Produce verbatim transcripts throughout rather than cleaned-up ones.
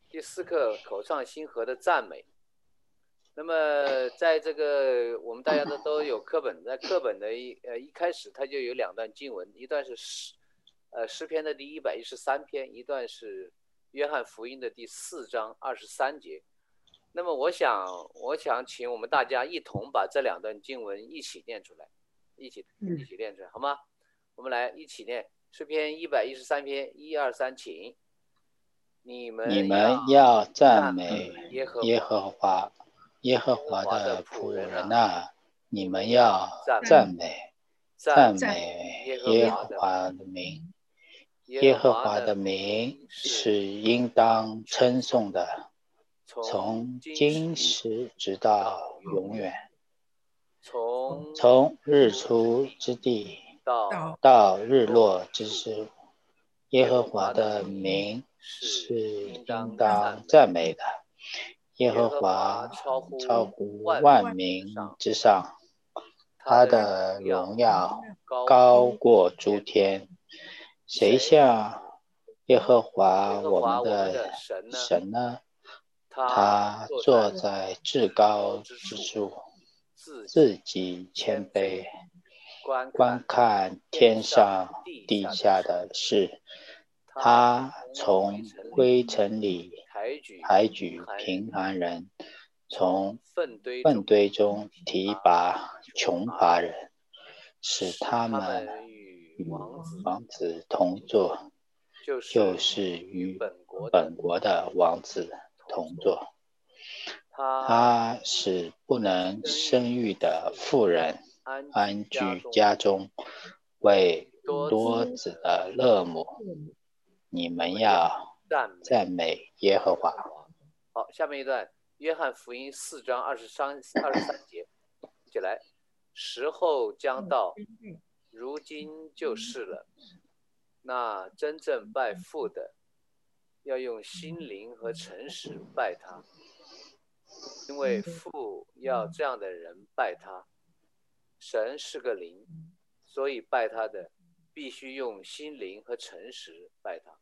第四课口唱心和的赞美。那么在这个我们大家都都有课本，在课本的一呃一开始它就有两段经文，一段是诗呃诗篇的第一百一十三篇，一段是约翰福音的第四章二十三节。那么我想我想请我们大家一同把这两段经文一起念出来，一起一起念出来，好吗？我们来一起念诗篇一百一十三篇，一二三，请。你们你要们要赞赞美美耶和耶华， 和华，耶和华华的的仆仆人呐、 人呐、你你们们要要赞美赞美赞赞美耶和耶华的和华的名。 耶耶和和华的华的名名是是应当称颂颂的， 从从今今时时直到到永远， 永远， 从从日出之出地之地到到日日落落之之处， 时，耶和华耶和华的的名名是是应应当赞当美的。 赞美的。耶和耶和华华超乎超乎万万名之民上， 之上，他他的的荣耀荣耀高高过过诸诸天。 天。谁谁像耶和耶和华我们华我们的的神呢？ 神呢？ 他他坐在坐在至至高高之处， 之处， 自自己己谦谦卑， 卑，观观看看天天上上地地下下的事。 的事。 他他从灰从尘里灰尘里抬举抬贫举贫寒人， 寒人， 从从粪堆粪中堆中提提拔拔穷穷乏人， 乏人，使使他他们们与与王子王子同坐， 同坐， 就就是是与与本国的本国的王子同坐。 同坐。 他他使不能生生育育的妇妇人安居安居家中， 家中， 为为多多子的子的乐乐母。你们我们要要赞美赞美耶和华。 好，下面一段，约翰福音四章二十三二十三节，一起来。时候将到，如今就是了。那真正拜父的，要用心灵和诚实拜他，因为父要这样的人拜他。神是个灵，所以拜他的必须用心灵和诚实拜他。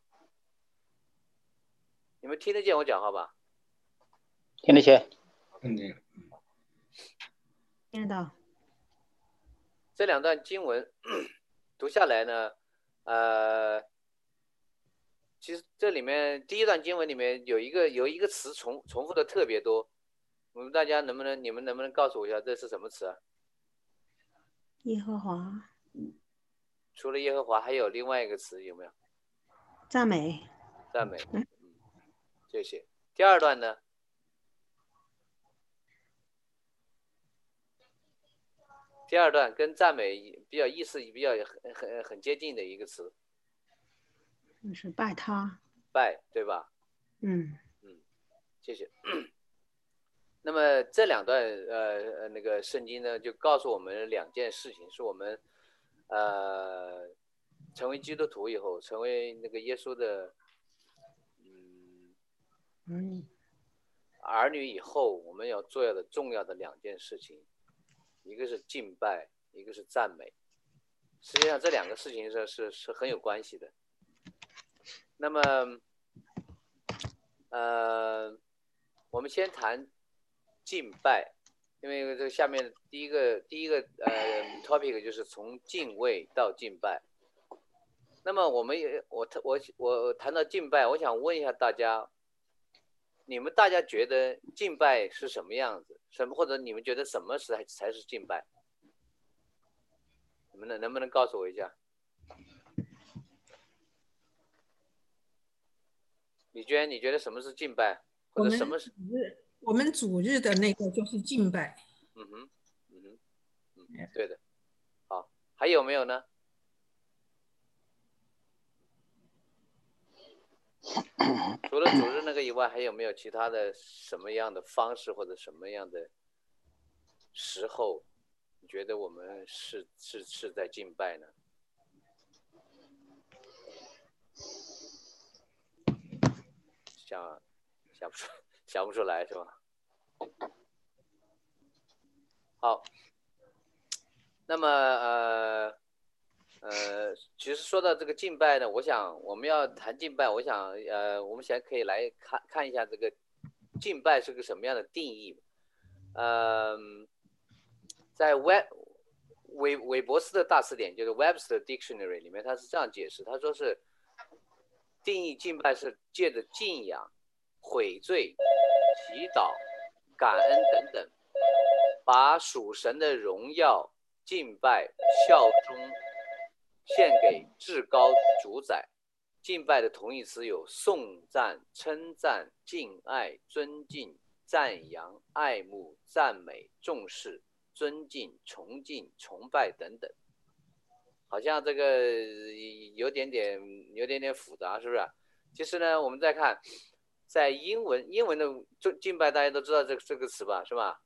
你们听得见我讲话吧？ 听得见？ 听得见。 听得到。 这两段经文读下来呢，呃，其实这里面第一段经文里面有一个有一个词重重复的特别多，我们大家能不能你们能不能告诉我一下这是什么词啊？ 耶和华。 除了耶和华还有另外一个词有没有？ 赞美。 赞美。嗯，谢谢。第二段呢？第二段跟赞美比较意思比较很很很接近的一个词， 是拜他。 拜，对吧？ 嗯嗯，谢谢。那么这两段呃那个圣经呢，就告诉我们两件事情，是我们呃成为基督徒以后，成为那个耶稣的嗯嗯儿女以后，我们要做的重要的两件事情，一个是敬拜，一个是赞美。实际上这两个事情是是是很有关系的。那么呃，我们先谈敬拜，因为这下面第一个第一个呃 topic 就是从敬畏到敬拜。那么我们也我我我谈到敬拜，我想问一下大家，你们大家觉得敬拜是什么样子？什么或者你们觉得什么才才是敬拜？你们能能不能告诉我一下？李娟，你觉得什么是敬拜，或者什么是？ 我们主日的那个就是敬拜。 嗯哼，嗯哼，嗯，对的。好，还有没有呢？除了主日那个以外，还有没有其他的什么样的方式或者什么样的时候，你觉得我们是是是在敬拜呢？想想不出想不出来是吧？好，那么呃， 呃，其实说到这个敬拜呢，我想我们要谈敬拜，我想呃，我们现在可以来看看一下这个敬拜是个什么样的定义。嗯、呃，在韦韦韦伯斯的大词典，就是 Webster Dictionary 里面，他是这样解释，他说是定义敬拜是借着敬仰、悔罪、祈祷、感恩等等，把属神的荣耀、敬拜、效忠献给至高主宰。敬拜的同义词有颂赞、称赞、敬爱、尊敬、赞扬、爱慕、赞美、重视、尊敬、崇敬、崇拜等等。好像这个有点点有点点复杂，是不是？其实呢，我们再看，在英文英文的敬拜，大家都知道这个这个词吧，是吧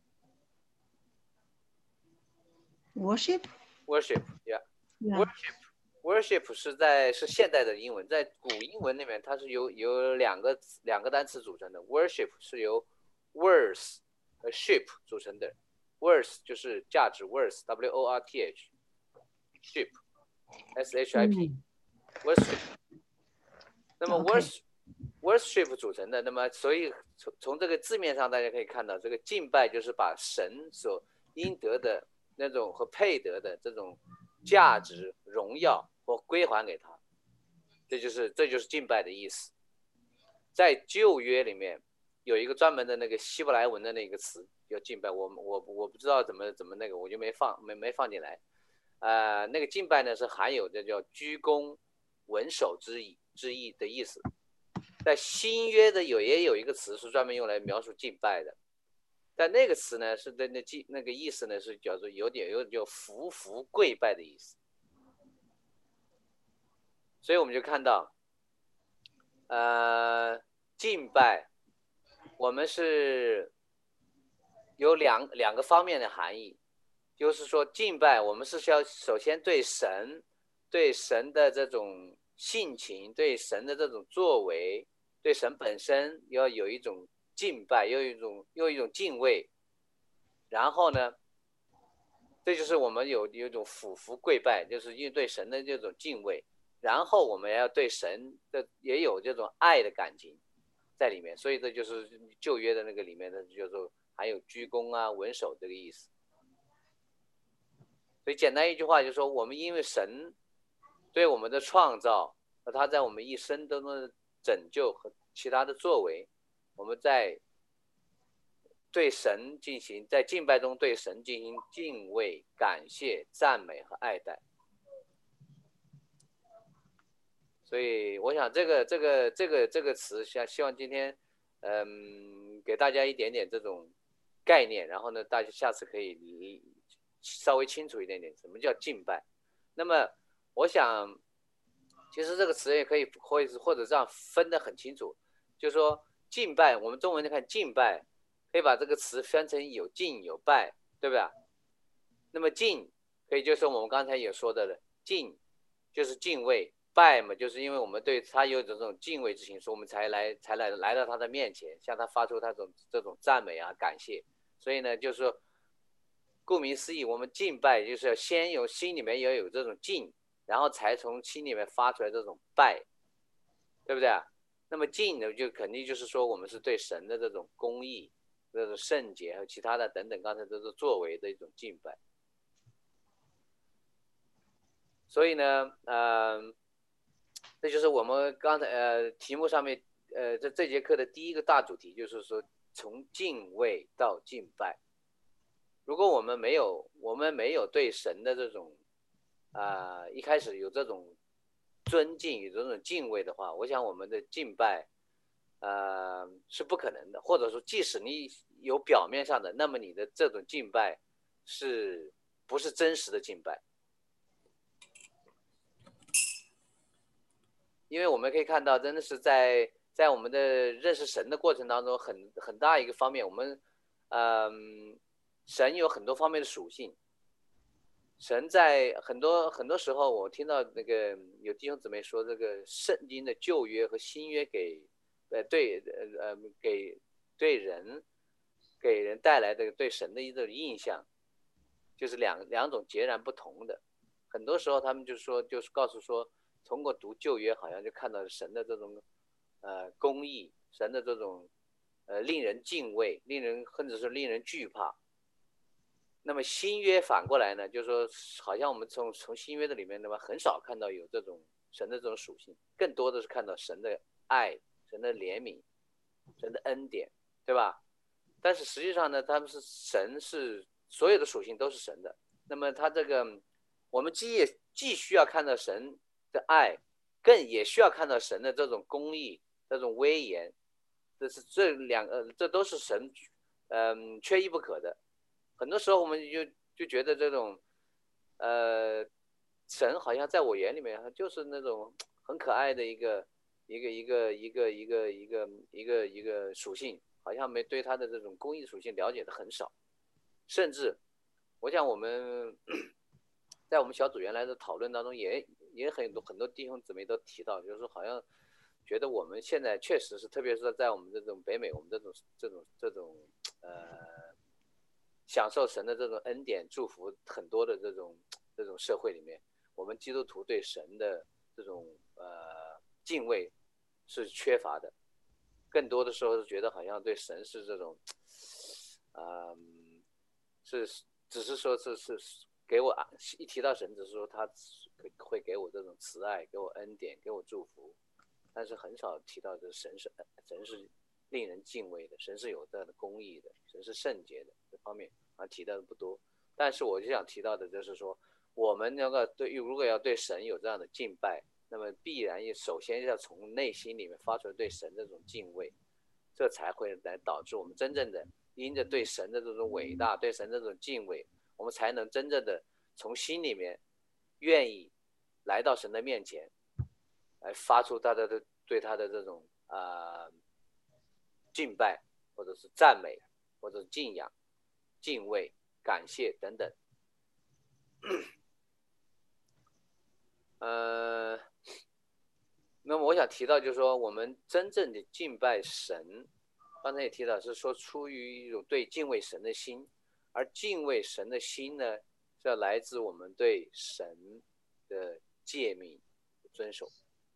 ？Worship。 Worship, yeah, Yeah. worship, worship 是在是现代的英文，在古英文里面它是由由两个两个单词组成的。Worship 是由 worth 和 ship 组成的。worth 就是价值 worth, W O R T H。ship, S H I P、嗯、worship。那么 worship、okay. worship 组成的，那么所以从从这个字面上大家可以看到，这个敬拜就是把神所应得的那种和配得的这种价值、荣耀或归还给他，这就是这就是敬拜的意思。在旧约里面有一个专门的那个希伯来文的那个词叫敬拜，我我我不知道怎么怎么那个，我就没放没没放进来。呃，那个敬拜呢是含有这叫鞠躬、稳手之意之意的意思。在新约的有也有一个词是专门用来描述敬拜的，但那个词呢是的那敬那个意思呢是叫做有点有点叫服服跪拜的意思。所以我们就看到，呃，敬拜我们是有两两个方面的含义。就是说敬拜我们是需要首先对神对神的这种性情，对神的这种作为，对神本身要有一种敬拜，又一种又一种敬畏。然后呢，这就是我们有有一种俯伏跪拜，就是因为对神的这种敬畏。然后我们要对神的也有这种爱的感情在里面，所以这就是旧约的那个里面的，就是说还有鞠躬啊、稳手这个意思。所以简单一句话就是说，我们因为神对我们的创造和他在我们一生当中的拯救和其他的作为，我们在对神进行在敬拜中对神进行敬畏、感谢、赞美和爱戴。所以我想这个这个这个这个词，希希望今天嗯给大家一点点这种概念，然后呢，大家下次可以稍微清楚一点点什么叫敬拜。那么我想其实这个词也可以或者或者这样分得很清楚，就是说敬拜，我们中文看敬拜可以把这个词分成有敬有拜，对不对？那么敬可以就是我们刚才也说的了，敬就是敬畏，拜嘛就是因为我们对他有这种敬畏之情，所以我们才来才来来到他的面前，向他发出他这种这种赞美啊感谢。所以呢就是说顾名思义，我们敬拜就是要先有心里面要有这种敬，然后才从心里面发出来这种拜，对不对？那么敬呢，就肯定就是说我们是对神的这种公义、这种圣洁和其他的等等，刚才都是作为的一种敬拜。所以呢，呃，这就是我们刚才呃题目上面呃这这节课的第一个大主题，就是说从敬畏到敬拜。如果我们没有我们没有对神的这种啊、呃、一开始有这种尊敬有这种敬畏的话，我想我们的敬拜呃是不可能的，或者说即使你有表面上的，那么你的这种敬拜是不是真实的敬拜？因为我们可以看到，真的是在在我们的认识神的过程当中，很很大一个方面，我们嗯。呃神有很多方面的属性，神在很多很多时候，我听到那个有弟兄姊妹说，这个圣经的旧约和新约给呃对呃给对人给人带来的对神的一种印象，就是两两种截然不同的。 很多时候他们就说，就是告诉说，通过读旧约，好像就看到神的这种呃公义，神的这种呃令人敬畏，令人甚至是令人惧怕。那么新约反过来呢，就是说，好像我们从从新约的里面，那么很少看到有这种神的这种属性，更多的是看到神的爱、神的怜悯、神的恩典，对吧？但是实际上呢，他们是神是所有的属性都是神的。那么他这个，我们既也既需要看到神的爱，更也需要看到神的这种公义、这种威严，这是这两个，这都是神，嗯，缺一不可的。很多时候我们就就觉得这种，呃，神好像在我眼里面就是那种很可爱的一个一个一个一个一个一个一个一个属性，好像没对他的这种公益属性了解的很少，甚至我想我们在我们小组原来的讨论当中也也很多很多弟兄姊妹都提到，就是说好像觉得我们现在确实是，特别是在我们这种北美，我们这种这种这种呃。享受神的这种恩典祝福很多的这种这种社会里面，我们基督徒对神的这种呃敬畏是缺乏的，更多的时候是觉得好像对神是这种，嗯、呃，是只是说是是给我一提到神，只是说他会给我这种慈爱，给我恩典，给我祝福，但是很少提到这神是神是令人敬畏的，神是有这样的公义的，神是圣洁的，这方面啊提到的不多。但是我就想提到的就是说，我们那个对如果要对神有这样的敬拜，那么必然首先要从内心里面发出对神这种敬畏，这才会来导致我们真正的因着对神的这种伟大，对神的这种敬畏，我们才能真正的从心里面愿意来到神的面前，来发出他的对他的这种啊、呃、敬拜，或者是赞美，或者是敬仰、敬畏、感谢等等。呃，那么我想提到就是说，我们真正的敬拜神，刚才也提到是说出于一种对敬畏神的心，而敬畏神的心呢，是要来自我们对神的诫命遵守。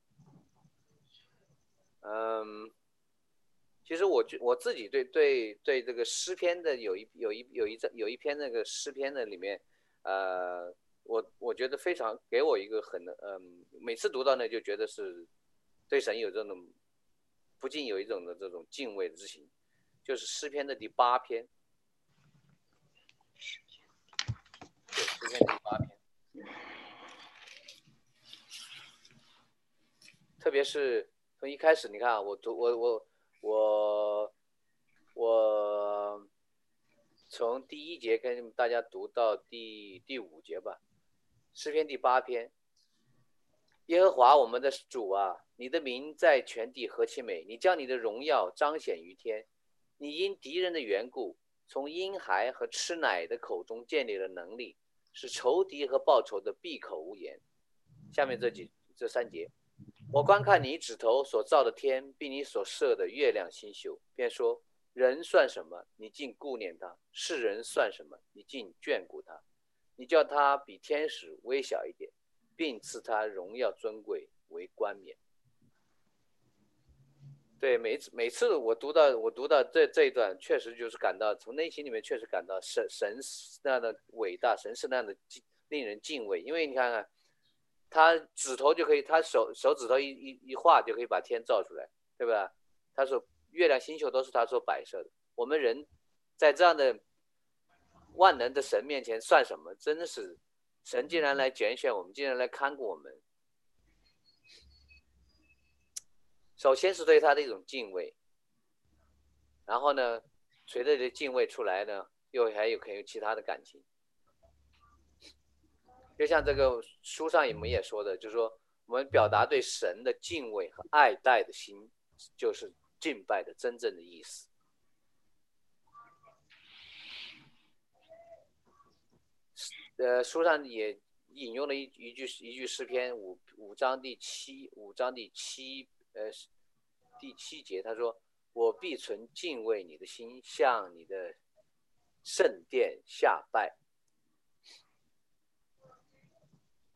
嗯，其实我我自己对对对这个诗篇的有一有一有一有一篇那个诗篇的里面，呃，我我觉得非常给我一个很嗯，每次读到呢就觉得是对神有这种不禁有一种的这种敬畏之情，就是诗篇的第八篇，诗篇第八篇，特别是从一开始，你看啊，我读我我我我从第一节跟大家读到第第五节吧，诗篇第八篇。耶和华我们的主啊，你的名在全地何其美！你将你的荣耀彰显于天。你因敌人的缘故，从婴孩和吃奶的口中建立了能力，使仇敌和报仇的闭口无言。下面这几这三节，我观看你指头所造的天，并你所设的月亮星宿，便说：人算什么？你竟顾念他；世人算什么？你竟眷顾他？你叫他比天使微小一点，并赐他荣耀尊贵为冠冕。对，每次每次我读到我读到这这一段，确实就是感到从内心里面确实感到神神那样的伟大，神是那样的令人敬畏。因为你看看，他指头就可以，他手手指头一一一画就可以把天造出来，对吧？他说月亮星宿都是他所摆设的。我们人在这样的万能的神面前算什么？真的是神竟然来拣选我们，竟然来看顾我们。首先是对他的一种敬畏，然后呢，随着这敬畏出来呢，又还有可能有其他的感情。就像这个书上我们也说的，就是说我们表达对神的敬畏和爱戴的心，就是敬拜的真正的意思。呃，书上也引用了一一句一句诗篇五五章第七五章第七呃第七节，他说：“我必存敬畏你的心，向你的圣殿下拜。”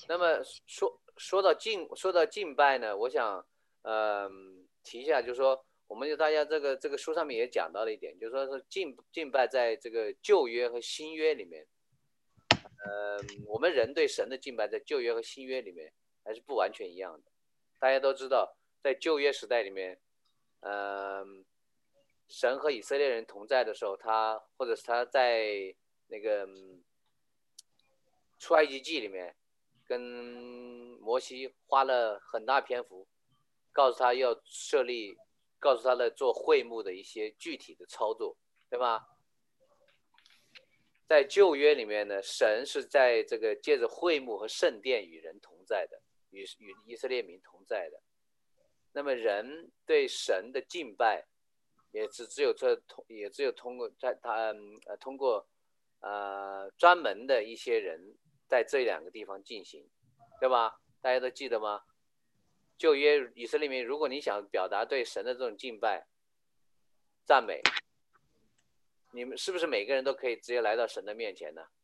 那么说说到敬说到敬拜呢，我想呃提一下，就是说我们就大家这个这个书上面也讲到了一点，就是说是敬敬拜在这个旧约和新约里面，呃，我们人对神的敬拜在旧约和新约里面还是不完全一样的。大家都知道，在旧约时代里面，呃，神和以色列人同在的时候，他或者是他在那个出埃及记里面跟摩西花了很大篇幅，告诉他要设立，告诉他的做会幕的一些具体的操作，对吧？在旧约里面呢，神是在这个借着会幕和圣殿与人同在的，与与以色列民同在的。那么人对神的敬拜，也只只有这也只有通过在他呃通过呃专门的一些人在这两个地方进行，对吧？大家都记得吗？旧约以色列民，如果你想表达对神的这种敬拜、赞美，你们是不是每个人都可以直接来到神的面前呢？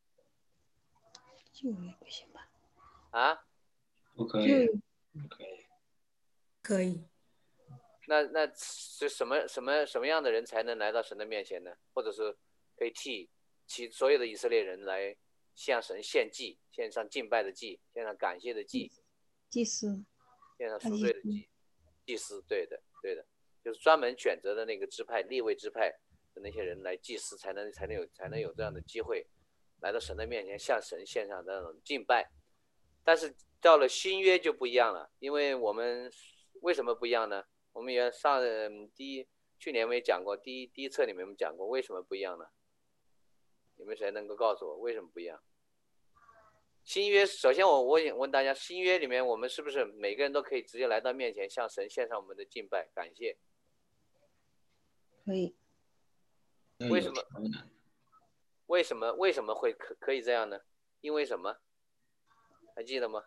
旧约不行吧？ 啊？ 不可以，不可以。 可以。 那那是什么什么什么样的人才能来到神的面前呢？或者是可以替其所有的以色列人来向神献祭，献上敬拜的祭，献上感谢的祭， 祭司， 献上赎罪的祭，祭司，对的，对的，就是专门选择的那个支派，利未支派的那些人来祭司，才能才能有才能有这样的机会来到神的面前，向神献上那种敬拜。但是到了新约就不一样了，因为我们为什么不一样呢？我们也上第一去年我们也讲过，第一第一册里面我们讲过为什么不一样呢？有没有谁能够告诉我为什么不一样？新约首先我我问大家，新约里面我们是不是每个人都可以直接来到面前，向神献上我们的敬拜感谢？ 可以。 为什么？为什么为什么会可可以这样呢？因为什么？还记得吗？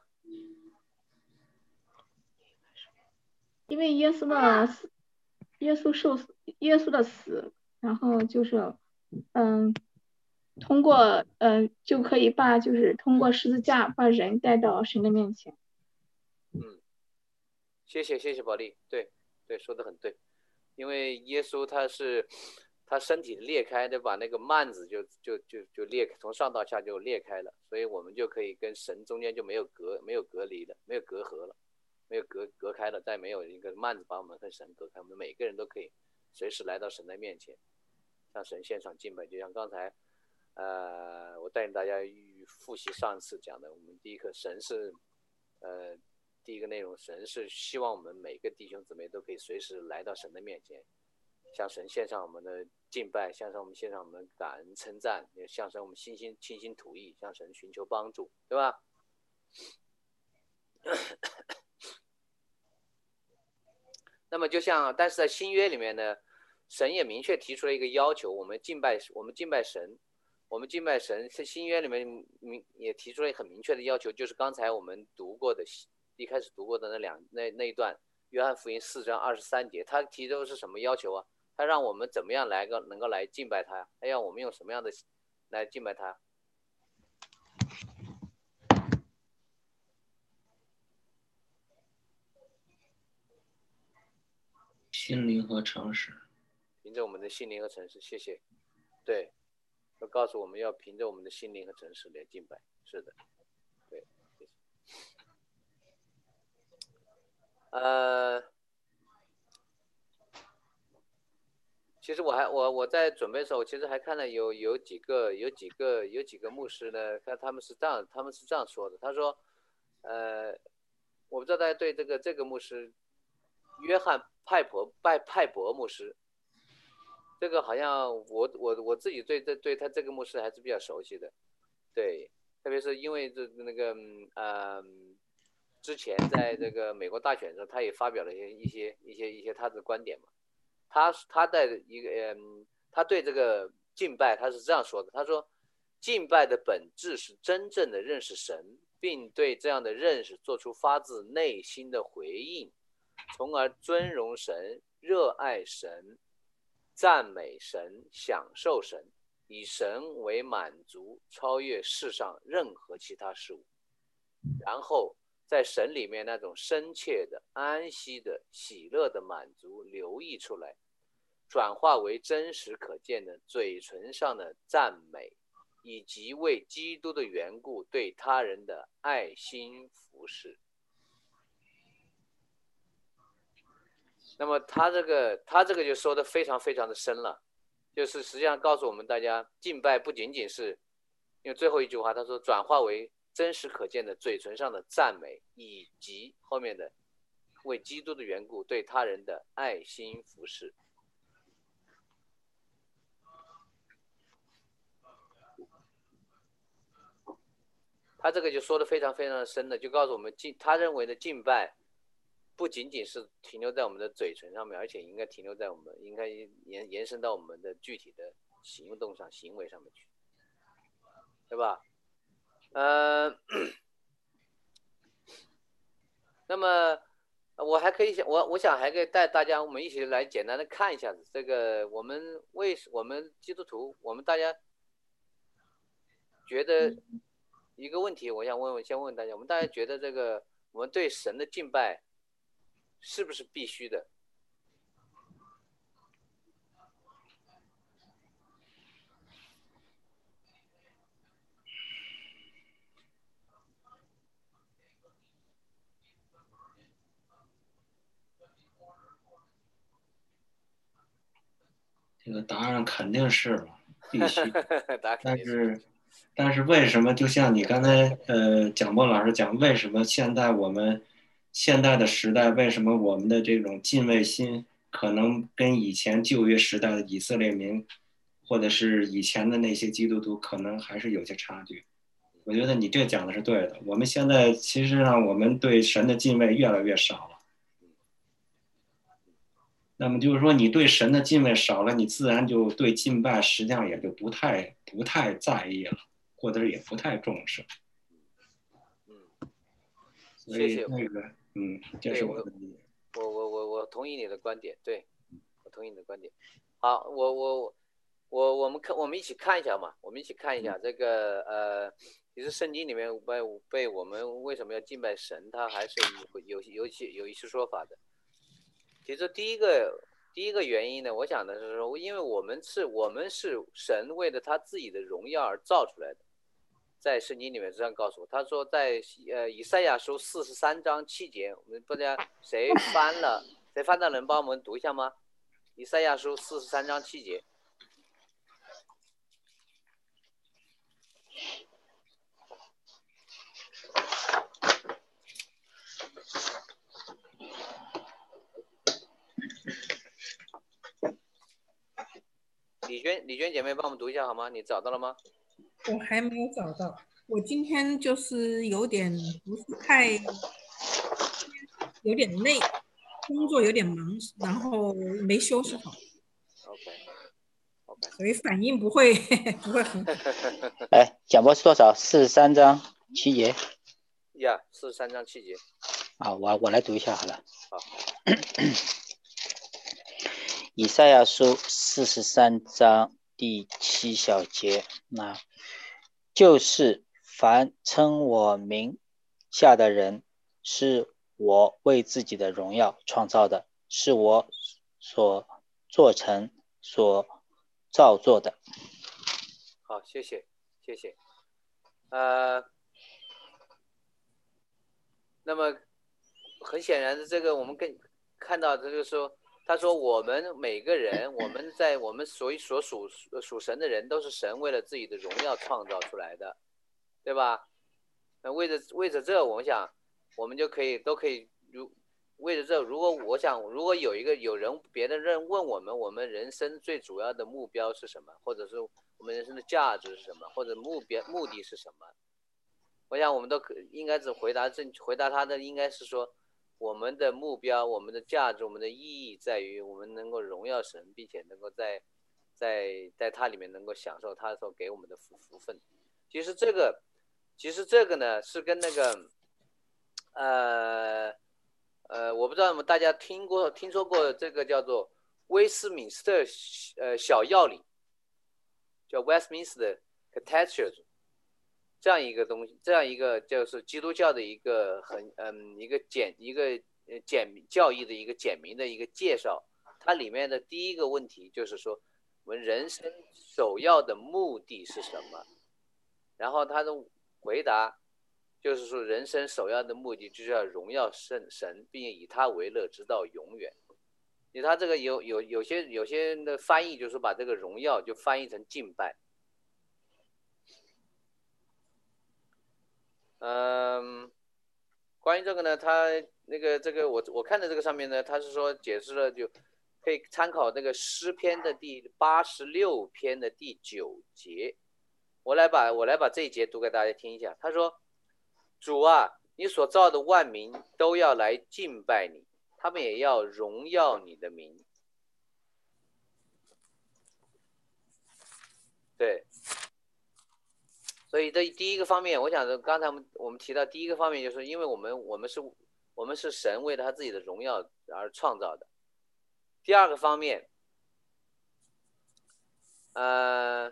因为耶稣的死，耶稣受死，耶稣的死，然后就是嗯，通过嗯就可以把就是通过十字架把人带到神的面前。 嗯，谢谢谢谢宝莉，对对，说的很对，因为耶稣他是他身体裂开，对吧？那个幔子就就就就裂开，从上到下就裂开了，所以我们就可以跟神中间就没有隔没有隔离了，没有隔阂了。没有隔隔开了，再没有一个幔子把我们和神隔开，我们每个人都可以随时来到神的面前，向神献上敬拜。就像刚才，呃，我带领大家复习上次讲的，我们第一课神是，呃，第一个内容，神是希望我们每个弟兄姊妹都可以随时来到神的面前，向神献上我们的敬拜，向上我们献上我们的感恩称赞，也向神我们倾心倾心吐意，向神寻求帮助，对吧？那么就像，但是在新约里面呢，神也明确提出了一个要求，我们敬拜，我们敬拜神，我们敬拜神，在新约里面明也提出了很明确的要求，就是刚才我们读过的，一开始读过的那两那那一段，约翰福音四章二十三节，他提的是什么要求啊？他让我们怎么样来个能够来敬拜他呀？他让我们用什么样的来敬拜他？ 心灵和诚实， 凭着我们的心灵和诚实，谢谢。对，要告诉我们要凭着我们的心灵和诚实来敬拜，是的，对，谢谢。呃，其实我还我我在准备的时候，其实还看到有有几个有几个有几个牧师呢，看他们是这样他们是这样说的，他说，呃，我不知道大家对这个这个牧师。约翰派伯拜派伯牧师，这个好像我我我自己对这对他这个牧师还是比较熟悉的，对，特别是因为这那个呃之前在这个美国大选的时候，他也发表了一些一些一些一些他的观点嘛，他他在一个嗯他对这个敬拜他是这样说的，他说敬拜的本质是真正的认识神，并对这样的认识做出发自内心的回应。从而尊荣神、热爱神、赞美神、享受神，以神为满足，超越世上任何其他事物。 然后在神里面那种深切的、安息的、喜乐的满足流溢出来，转化为真实可见的嘴唇上的赞美，以及为基督的缘故对他人的爱心服侍。那么他这个他这个就说的非常非常的深了，就是实际上告诉我们大家，敬拜不仅仅是因为最后一句话他说转化为真实可见的嘴唇上的赞美，以及后面的为基督的缘故对他人的爱心服侍。他这个就说的非常非常的深的，就告诉我们敬他认为的敬拜不仅仅是停留在我们的嘴唇上面，而且应该停留在我们应该延延伸到我们的具体的行动上、行为上面去，对吧？呃，那么我还可以想，我我想还可以带大家，我们一起来简单的看一下子这个我们为我们基督徒，我们大家觉得一个问题，我想问问，先问大家，我们大家觉得这个我们对神的敬拜是不是必须的？ 这个答案肯定是了，必须。但是， 但是为什么？就像你刚才呃蒋波老师讲，为什么现在我们现代的时代，为什么我们的这种敬畏心可能跟以前旧约时代的以色列民，或者是以前的那些基督徒，可能还是有些差距？我觉得你这讲的是对的。我们现在其实上，我们对神的敬畏越来越少了。那么就是说，你对神的敬畏少了，你自然就对敬拜实际上也就不太不太在意了，或者也不太重视。 嗯， 所以那个，嗯，这是我的理解。 我我我我同意你的观点，对，我同意你的观点。好，我我我我们看，我们一起看一下嘛，我们一起看一下这个呃，其实圣经里面被被我们为什么要敬拜神，它还是有有有些有一些说法的。其实第一个第一个原因呢，我想的是说，因为我们是我们是神为了他自己的荣耀而造出来的，在圣经里面这样告诉我，他说在呃以赛亚书四十三章七节，我们不知道谁翻了，谁翻到能帮我们读一下吗？以赛亚书四十三章七节。李娟，李娟姐妹帮我们读一下好吗？你找到了吗？ 我还没有找到，我今天就是有点不是太，有点累，工作有点忙，然后没休息好。 OK， OK， 所以反应不会不会很好。 哎，讲播是多少？四十三章七节。 呀，四十三章七节。 啊，我我来读一下好了。 好。 以赛亚书四十三章第七小节，那就是凡称我名下的人，是我为自己的荣耀创造的，是我所做成、所造作的。 好，谢谢，谢谢。呃，那么很显然的，这个我们更看到，这就是说。他说：“我们每个人，我们在我们所所属属神的人，都是神为了自己的荣耀创造出来的，对吧？那为着为着这，我想我们就可以都可以如为着这，如果我想，如果有一个有人别的人问我们，我们人生最主要的目标是什么，或者是我们人生的价值是什么，或者目标目的是什么？我想我们都可应该是回答正回答他的应该是说。”我们的目标，我们的价值，我们的意义在于我们能够荣耀神，并且能够在在在它里面能够享受他所给我们的福福分。其实这个，其实这个呢是跟那个，呃呃，我不知道你们大家听过听说过这个叫做威斯敏斯特呃小要理，叫 Westminster Catechism。 这样一个东西，这样一个就是基督教的一个很嗯一个简一个呃简教义的一个简明的一个介绍。它里面的第一个问题就是说，我们人生首要的目的是什么？然后他的回答就是说，人生首要的目的就是要荣耀圣神，并以他为乐，直到永远。因为他这个有有有些有些人的翻译就是把这个荣耀就翻译成敬拜。嗯，关于这个呢，他那个这个我我看的这个上面呢，他是说解释了，就可以参考那个诗篇的第八十六篇的第九节。我来把我来把这一节读给大家听一下。他说：“主啊，你所造的万民都要来敬拜你，他们也要荣耀你的名。”对。所以这第一个方面，我想刚才我们我们提到第一个方面，就是因为我们我们是我们是神为了他自己的荣耀而创造的。第二个方面，呃，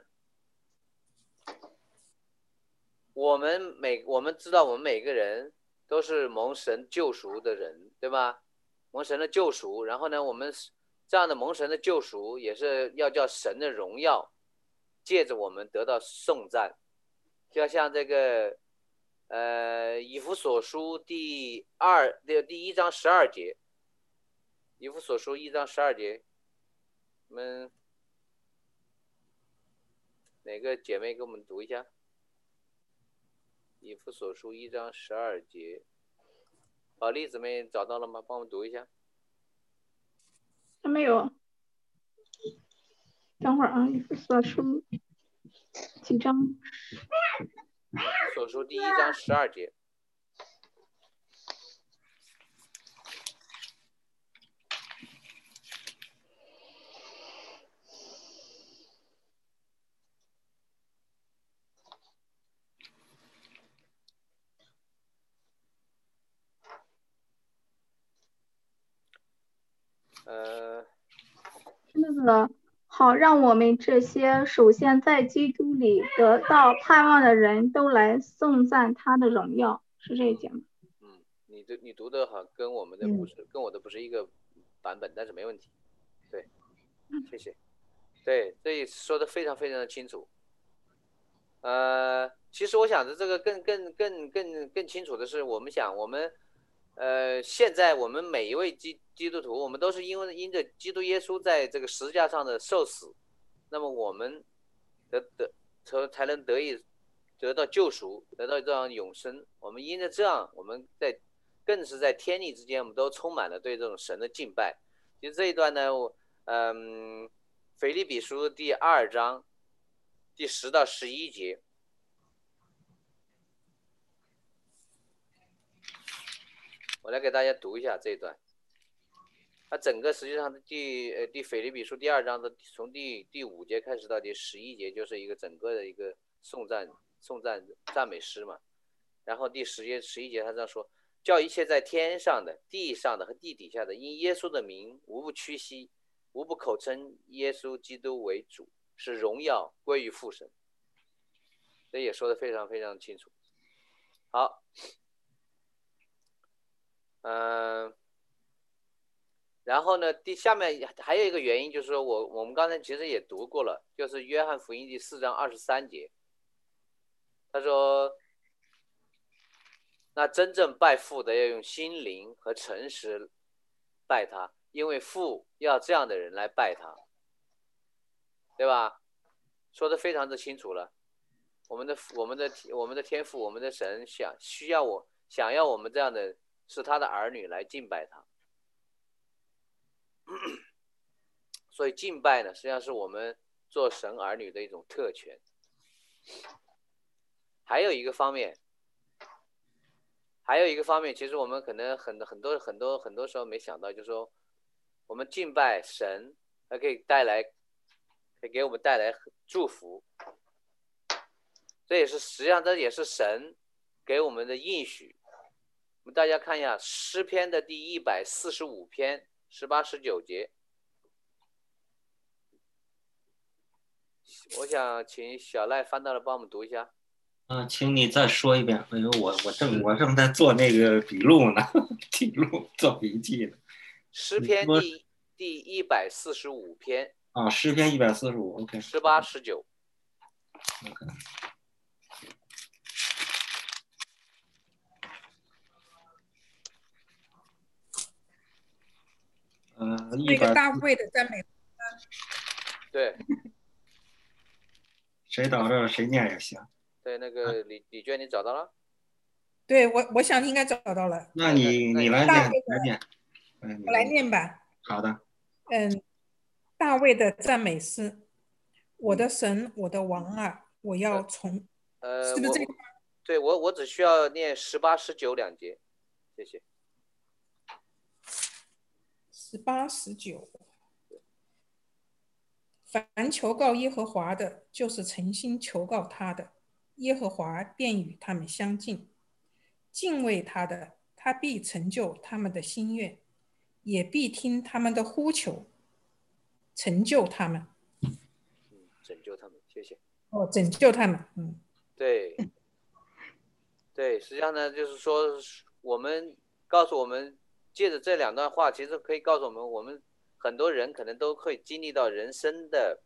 我们每我们知道我们每个人都是蒙神救赎的人，对吧？蒙神的救赎，然后呢，我们这样的蒙神的救赎也是要叫神的荣耀借着我们得到颂赞。就要像这个，呃，以弗所书第二的第一章十二节，以弗所书一章十二节，我们哪个姐妹给我们读一下？以弗所书一章十二节，宝莉姊妹找到了吗？帮我们读一下。 还没有，等会儿啊，以弗所书几章？ 所书第一章十二节。呃， 那个好，让我们这些首先在基督里得到盼望的人都来颂赞他的荣耀，是这一节吗？ 嗯，你的你读的好，跟我们的不是、嗯、跟我的不是一个版本，但是没问题。对，谢谢。对，这也说的非常非常的清楚。呃，其实我想着这个更更更更更清楚的是，我们想我们。呃，现在我们每一位基基督徒，我们都是因为因着基督耶稣在这个十字架上的受死，那么我们得得才才能得以得到救赎，得到这样永生。我们因着这样，我们在更是在天地之间，我们都充满了对这种神的敬拜。其实这一段呢，我嗯，腓立比书第二章第十到十一节。我来给大家读一下这一段，它整个实际上第呃第腓立比书第二章的从第第五节开始到第十一节，就是一个整个的一个颂赞颂赞赞美诗嘛。然后第十节十一节他这样说：叫一切在天上的、地上的和地底下的，因耶稣的名，无不屈膝，无不口称耶稣基督为主，使荣耀归于父神。这也说得非常非常清楚。好。嗯、呃，然后呢，第下面还有一个原因就是说我我们刚才其实也读过了，就是约翰福音第四章二十三节，他说，那真正拜父的要用心灵和诚实拜他，因为父要这样的人来拜他，对吧？说得非常的清楚了。我们的我们的我们的天父，我们的神想需要我想要我们这样的。是他的儿女来敬拜他，所以敬拜呢，实际上是我们做神儿女的一种特权。还有一个方面，还有一个方面，其实我们可能很很多很多很多时候没想到，就是说，我们敬拜神，还可以带来，可以给我们带来祝福。这也是实际上这也是神给我们的应许。我们大家看一下诗篇的第一百四十五篇十八十九节，我想请小赖翻到了帮我们读一下。 啊，请你再说一遍。哎呦，我我正我正在做那个笔录呢，记录做笔记呢。 诗你说篇第第一百四十五篇啊，诗篇一百四十五，OK， 十八十九。 OK，呃，一那个百大卫的赞美， 对谁找着谁念也行。 对，那个李李娟你找到了？ 对我我想应该找到了。 那你那你来念， 大卫的， 来念。哎，你我来念吧。 好的。 嗯，大卫的赞美诗，我的神，我的王啊，我要从， 呃， 是不是这个？ 我对我我只需要念十八十九两节，谢谢。 十八十九。凡求告耶和华的，就是诚心求告他的，耶和华便与他们相近。敬畏他的，他必成就他们的心愿，也必听他们的呼求，成就他们。 嗯，拯救他们，谢谢。 哦，拯救他们。嗯， 对，对，实际上呢，就是说我们告诉我们，借着这两段话，其实可以告诉我们，我们很多人可能都会经历到人生的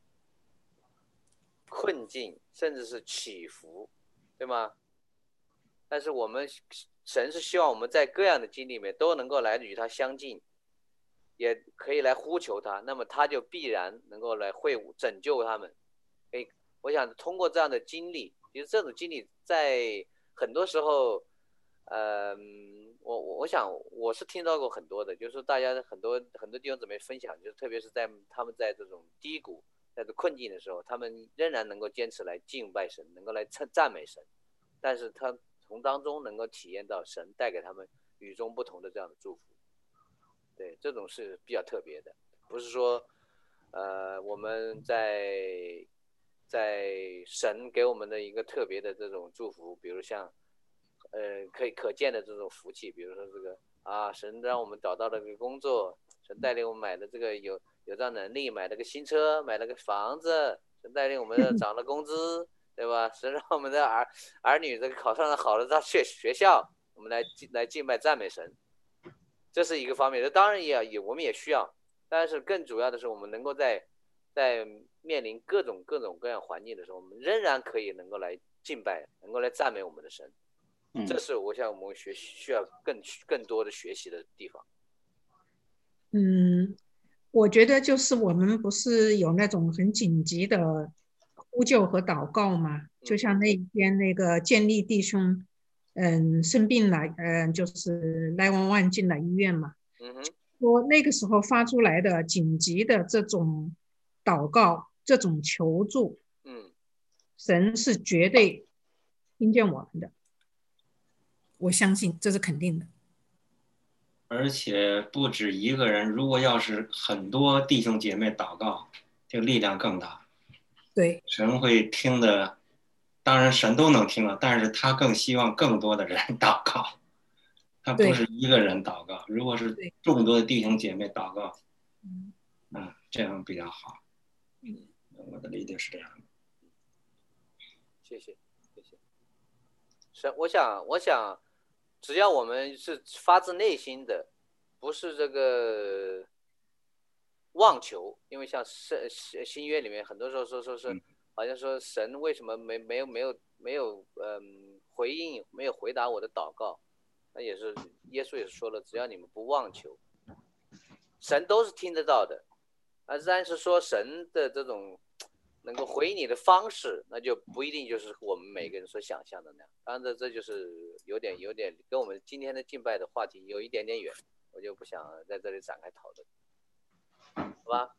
困境，甚至是起伏，对吗？但是我们神是希望我们在各样的经历里面都能够来与他相近，也可以来呼求他，那么他就必然能够来会拯救他们。诶，我想通过这样的经历，其实这种经历在很多时候，呃，我我想我是听到过很多的，就是说大家很多很多弟兄姊妹分享，就是特别是在他们在这种低谷、在这困境的时候，他们仍然能够坚持来敬拜神，能够来称赞美神，但是他从当中能够体验到神带给他们与众不同的这样的祝福。对，这种是比较特别的，不是说，呃，我们在在神给我们的一个特别的这种祝福，比如像，呃，可以可见的这种福气，比如说这个啊，神让我们找到了个工作，神带领我们买的这个有有这样能力，买了个新车，买了个房子，神带领我们涨了工资，对吧？神让我们的儿儿女这个考上了好的大学学校，我们来来敬拜赞美神。这是一个方面，这当然也也我们也需要，但是更主要的是我们能够在在面临各种各种各样环境的时候，我们仍然可以能够来敬拜，能够来赞美我们的神。这是我想我们学需要更更多的学习的地方。 嗯，我觉得就是我们不是有那种很紧急的呼救和祷告嘛，就像那天那个建立弟兄。嗯，生病了，嗯，就是来往往进了医院嘛。 嗯哼， 说那个时候发出来的紧急的这种祷告，这种求助， 嗯， 神是绝对听见我们的，我相信这是肯定的。 而且不止一个人，如果要是很多弟兄姐妹祷告，这个力量更大。 对， 神会听的。当然神都能听了，但是他更希望更多的人祷告，他不是一个人祷告。如果是众多的弟兄姐妹祷告，嗯，啊，这样比较好。嗯，我的理解是这样的。 谢谢，谢谢。神，我想，我想，只要我们是发自内心的，不是这个妄求，因为像圣新约里面很多时候说说是。好像说神为什么没没有没有没有嗯回应没有回答我的祷告，那也是耶稣也是说了，只要你们不妄求，神都是听得到的。啊，但是说神的这种能够回应你的方式，那就不一定就是我们每个人所想象的那样。当然这这就是有点有点跟我们今天的敬拜的话题有一点点远，我就不想在这里展开讨论，好吧？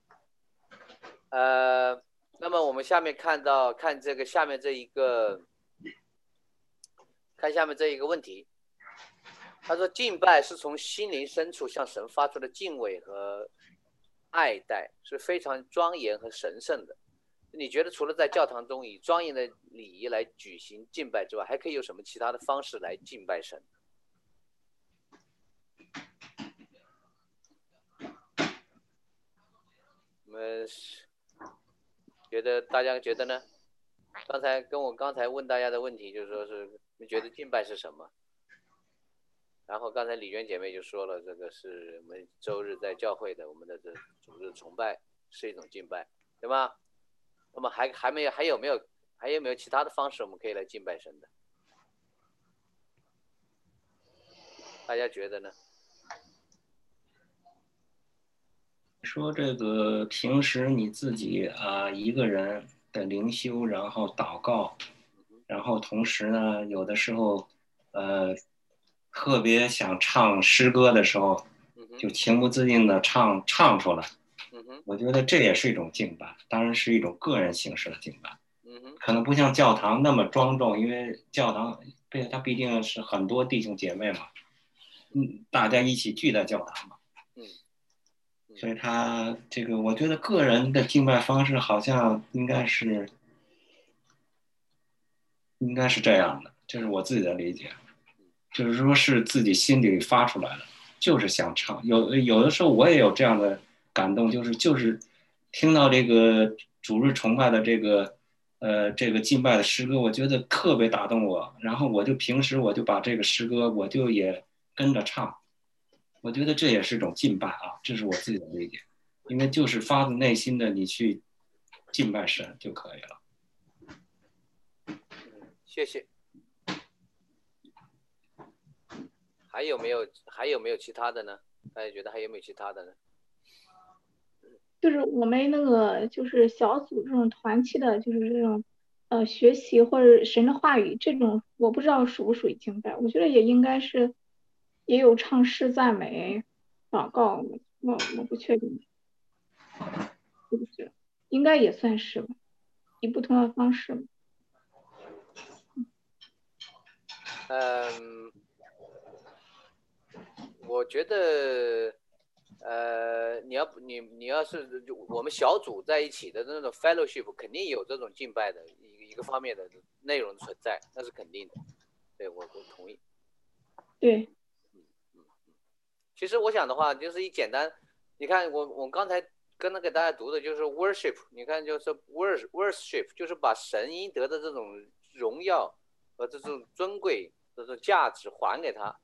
呃。那么我们下面看到看这个下面这一个看下面这一个问题，他说敬拜是从心灵深处向神发出的敬畏和爱戴，是非常庄严和神圣的。你觉得除了在教堂中以庄严的礼仪来举行敬拜之外，还可以有什么其他的方式来敬拜神？我们觉得大家觉得呢？ 刚才跟我刚才问大家的问题，就是说是你觉得敬拜是什么？然后刚才李娟姐妹就说了，这个是我们周日在教会的我们的这主日崇拜是一种敬拜，对吗？那么还还没有还有没有还有没有其他的方式我们可以来敬拜神的？大家觉得呢？ 说这个平时你自己啊、呃、一个人的灵修，然后祷告，然后同时呢，有的时候呃特别想唱诗歌的时候，就情不自禁的唱唱出来。我觉得这也是一种敬拜，当然是一种个人形式的敬拜。可能不像教堂那么庄重，因为教堂它毕竟是很多弟兄姐妹嘛，嗯，大家一起聚在教堂嘛。所以他这个，我觉得个人的敬拜方式好像应该是，应该是这样的，这是我自己的理解，就是说是自己心里发出来的，就是想唱。有有的时候我也有这样的感动，就是就是听到这个主日崇拜的这个呃这个敬拜的诗歌，我觉得特别打动我，然后我就平时我就把这个诗歌我就也跟着唱，我觉得这也是一种敬拜啊，这是我自己的理解。因为就是发自内心的你去敬拜神就可以了。 谢谢。还有没有还有没有其他的呢？大家觉得还有没有其他的呢？ 就是我们那个就是小组这种团契的，就是这种呃学习或者神的话语这种，我不知道属不属于敬拜，我觉得也应该是也有唱诗赞美祷告，我我不确定。是不是？应该也算是吧，以不同的方式。 嗯，我觉得，呃，你要你你要是我们小组在一起的那种 fellowship， 肯定有这种敬拜的一一个方面的内容存在，那是肯定的。对，我我同意。 对。 嗯嗯嗯。其实我想的话，就是一简单，你看我我刚才跟那给大家读的就是 worship， 你看就是 worship， 就是把神应得的这种荣耀和这种尊贵、这种价值还给他。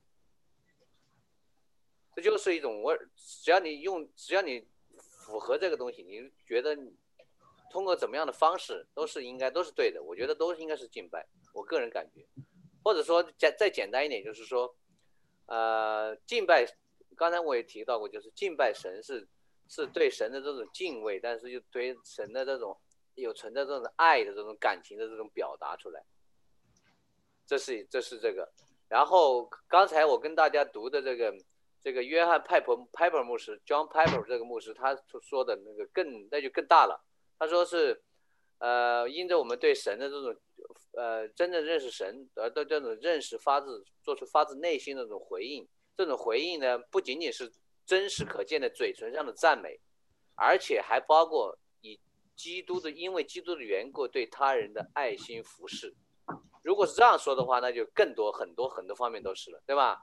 这就是一种我，只要你用，只要你符合这个东西，你觉得通过怎么样的方式都是应该都是对的，我觉得都应该是敬拜。我个人感觉，或者说再简单一点，就是说，呃，敬拜，刚才我也提到过，就是敬拜神是是对神的这种敬畏，但是又对神的这种有存在这种爱的这种感情的这种表达出来。这是这是这个。然后刚才我跟大家读的这个。这个约翰派珀派珀牧师 John Piper 这个牧师他说的那个更那就更大了。他说是，呃，因着我们对神的这种，呃，真正认识神而对这种认识发自做出发自内心的这种回应。这种回应呢，不仅仅是真实可见的嘴唇上的赞美，而且还包括以基督的因为基督的缘故对他人的爱心服侍。如果是这样说的话，那就更多很多很多方面都是了，对吧？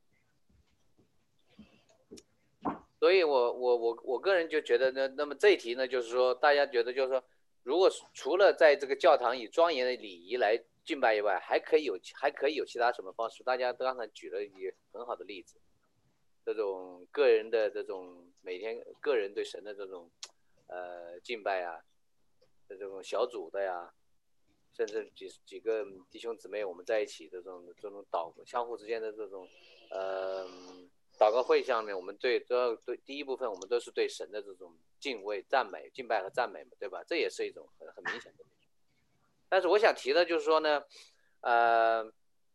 所以我我我我个人就觉得呢，那么这一题呢，就是说大家觉得就是说，如果除了在这个教堂以庄严的礼仪来敬拜以外，还可以有还可以有其他什么方式？大家刚才举了一个很好的例子，这种个人的这种每天个人对神的这种呃敬拜啊，这种小组的呀，甚至几几个弟兄姊妹我们在一起的这种这种祷相互之间的这种呃。祷告会上面，我们对都要对第一部分，我们都是对神的这种敬畏、赞美、敬拜和赞美嘛，对吧？这也是一种很很明显的。但是我想提的就是说呢，呃，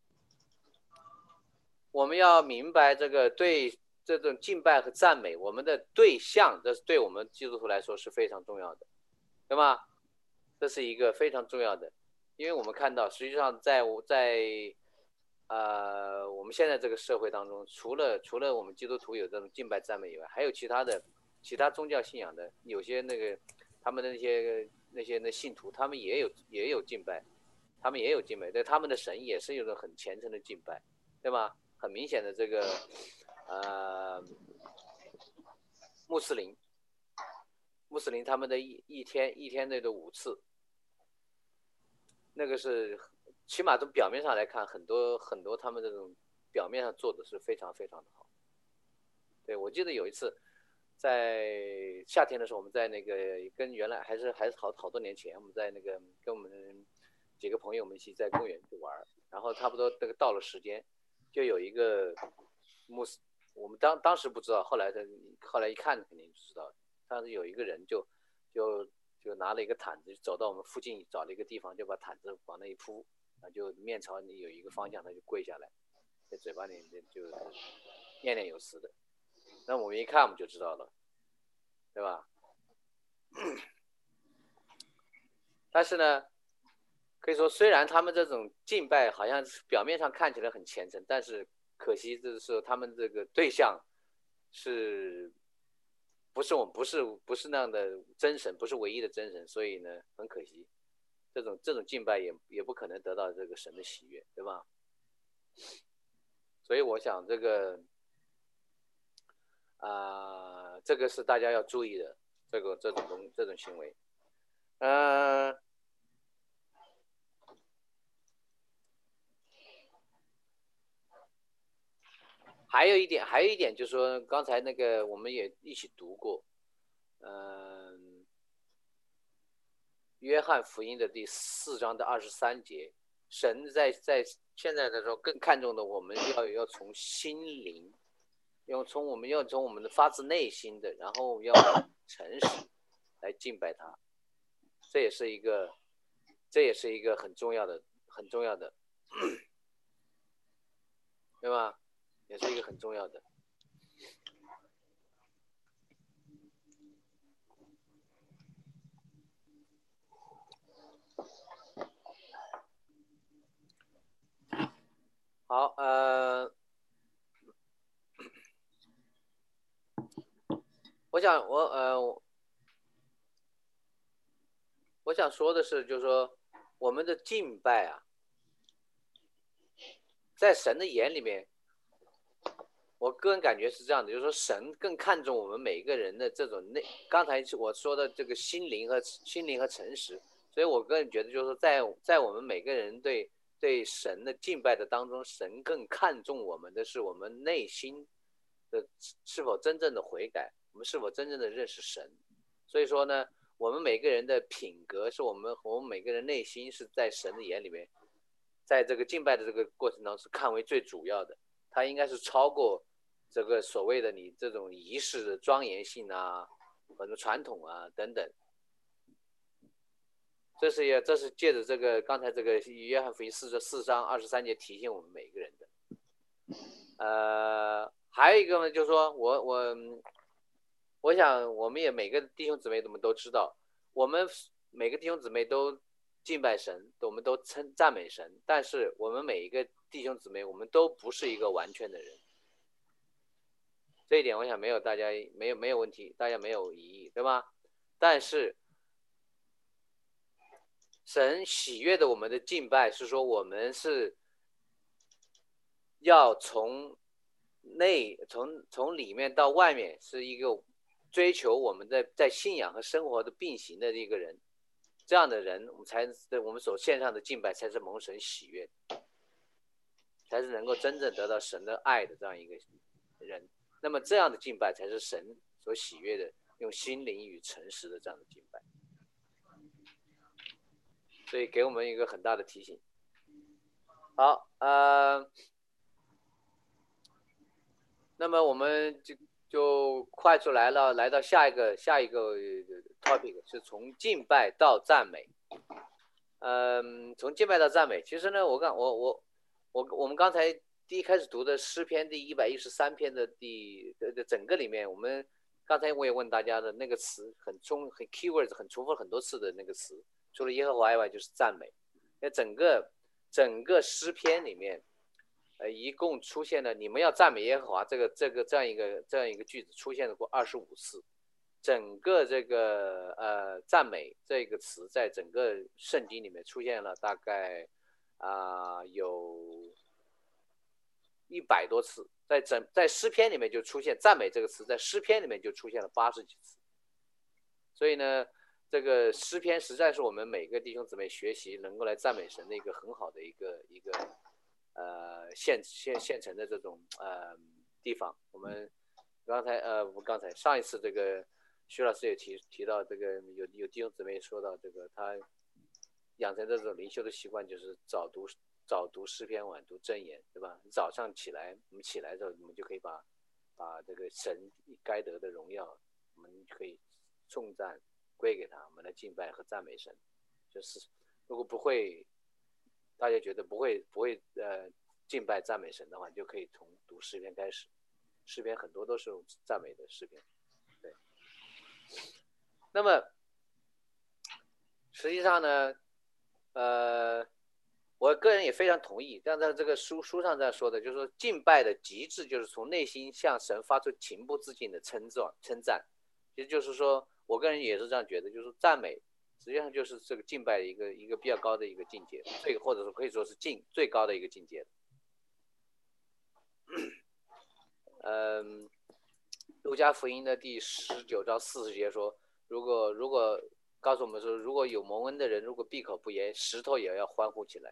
我们要明白这个对这种敬拜和赞美，我们的对象，这是对我们基督徒来说是非常重要的，对吗？这是一个非常重要的，因为我们看到，实际上在在。呃，我们现在这个社会当中，除了除了我们基督徒有这种敬拜赞美以外，还有其他的其他宗教信仰的，有些那个他们的那些那些那信徒，他们也有也有敬拜，他们也有敬拜，对他们的神也是有种很虔诚的敬拜，对吧？很明显的这个呃穆斯林，穆斯林他们的一一天一天内的五次， 那个是起码从表面上来看，很多很多他们这种表面上做的是非常非常的好。对，我记得有一次在夏天的时候，我们在那个跟原来还是还是好好多年前，我们在那个跟我们几个朋友们一起在公园去玩，然后差不多这个到了时间，就有一个穆斯，我们当当时不知道，后来的后来一看肯定就知道，当时有一个人就就就拿了一个毯子，走到我们附近找了一个地方，就把毯子往那一铺，啊，就面朝你有一个方向，他就跪下来，在嘴巴里就念念有词的。那我们一看我们就知道了，对吧？但是呢，可以说虽然他们这种敬拜好像表面上看起来很虔诚，但是可惜就是他们这个对象是不是我们不是不是那样的真神，不是唯一的真神，所以呢很可惜，这种这种敬拜也也不可能得到这个神的喜悦，对吧？所以我想这个啊、呃，这个是大家要注意的，这个这种东这种行为，嗯、呃。还有一点，还有一点就是说，刚才那个我们也一起读过，嗯，约翰福音的第四章的二十三节，神在在现在的时候更看重的，我们要要从心灵，要从我们要从我们的发自内心的，然后要诚实来敬拜他，这也是一个，这也是一个很重要的，很重要的，对吧？也是一个很重要的。好，呃，我想我呃，我想说的是，就是说我们的敬拜啊，在神的眼里面。我个人感觉是这样的，就是说神更看重我们每一个人的这种内，刚才我说的这个心灵和心灵和诚实，所以我个人觉得就是说在在我们每个人对对神的敬拜的当中，神更看重我们的是我们内心的是否真正的悔改，我们是否真正的认识神。所以说呢，我们每个人的品格是我们我们每个人内心是在神的眼里面，在这个敬拜的这个过程当中是看为最主要的。它应该是超过这个所谓的你这种仪式的庄严性啊，或者传统啊等等。这是也这是借着这个刚才这个约翰福音四四章二十三节提醒我们每个人的。呃，还有一个呢，就是说我我我想我们也每个弟兄姊妹们都知道，我们每个弟兄姊妹都敬拜神，我们都称赞美神，但是我们每一个弟兄姊妹，我们都不是一个完全的人，这一点我想没有大家没有没有问题，大家没有疑义，对吧？但是神喜悦的我们的敬拜是说，我们是要从内从从里面到外面是一个追求我们的在信仰和生活的并行的一个人。这样的人，我们才我们所献上的敬拜才是蒙神喜悦，才是能够真正得到神的爱的这样一个人。那么这样的敬拜才是神所喜悦的，用心灵与诚实的这样的敬拜。所以给我们一个很大的提醒。好，呃，那么我们就就快速来了，来到下一个下一个 topic 是从敬拜到赞美。嗯，从敬拜到赞美，其实呢，我刚我我我我们刚才第一开始读的诗篇第一百一十三篇的第的整个里面，我们刚才我也问大家的那个词很重很 keywords 很重复了很多次的那个词，除了耶和华以外就是赞美。那整个整个诗篇里面，呃，一共出现了你们要赞美耶和华这个这个这样一个这样一个句子出现了过二十五次。整个这个呃赞美这个词在整个圣经里面出现了大概啊、呃、有一百多次，在整在诗篇里面就出现赞美这个词，在诗篇里面就出现了八十几次。所以呢， 这个诗篇实在是我们每个弟兄姊妹学习能够来赞美神的一个很好的一个一个呃现现现成的这种呃地方。我们刚才呃我刚才上一次这个徐老师也提提到这个有有弟兄姊妹说到这个他养成这种灵修的习惯，就是早读早读诗篇，晚读箴言，对吧？早上起来我们起来之后，我们就可以把把这个神该得的荣耀，我们可以颂赞归给他，我们来敬拜和赞美神。就是如果不会，大家觉得不会不会呃敬拜赞美神的话，就可以从读诗篇开始。诗篇很多都是赞美的诗篇，对。那么实际上呢，呃，我个人也非常同意，但在这个书书上这样说的，就是说敬拜的极致就是从内心向神发出情不自禁的称赞称赞。其实就是说，我个人也是这样觉得，就是赞美实际上就是这个敬拜的一个一个比较高的一个境界，最或者说可以说是境最高的一个境界。嗯，路加福音的第十九章四十节说，如果如果告诉我们说，如果有蒙恩的人，如果闭口不言，石头也要欢呼起来。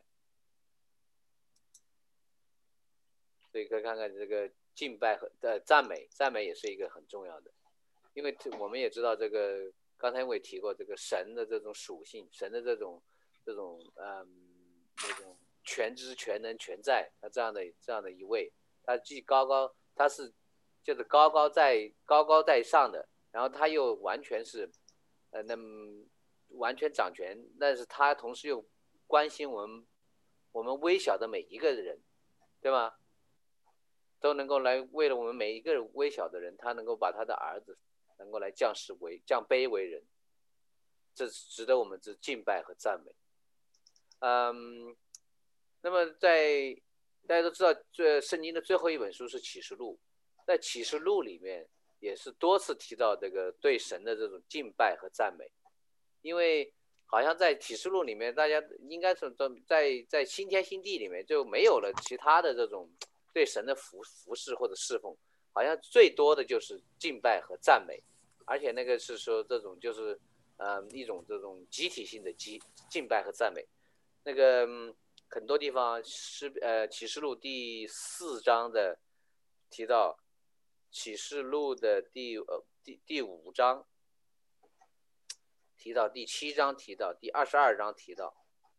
所以可以看看这个敬拜和呃赞美，赞美也是一个很重要的，因为我们也知道这个，刚才我也提过这个神的这种属性，神的这种这种嗯那种全知全能全在，他这样的这样的一位，他既高高，他是就是高高在高高在上的，然后他又完全是呃那么完全掌权，但是他同时又关心我们我们微小的每一个人，对吗？都能够来为了我们每一个微小的人，他能够把他的儿子能够来降世为降卑为人，这值得我们之敬拜和赞美。嗯，那么在大家都知道，这圣经的最后一本书是启示录，在启示录里面也是多次提到这个对神的这种敬拜和赞美，因为好像在启示录里面，大家应该是在在新天新地里面就没有了其他的这种对神的服服侍或者侍奉，好像最多的就是敬拜和赞美，而且那个是说这种就是呃一种这种集体性的敬敬拜和赞美。那个、嗯、很多地方是呃启示录第四章的提到，启示录的第呃第第五章提到，第七章提到，第二十二章提到，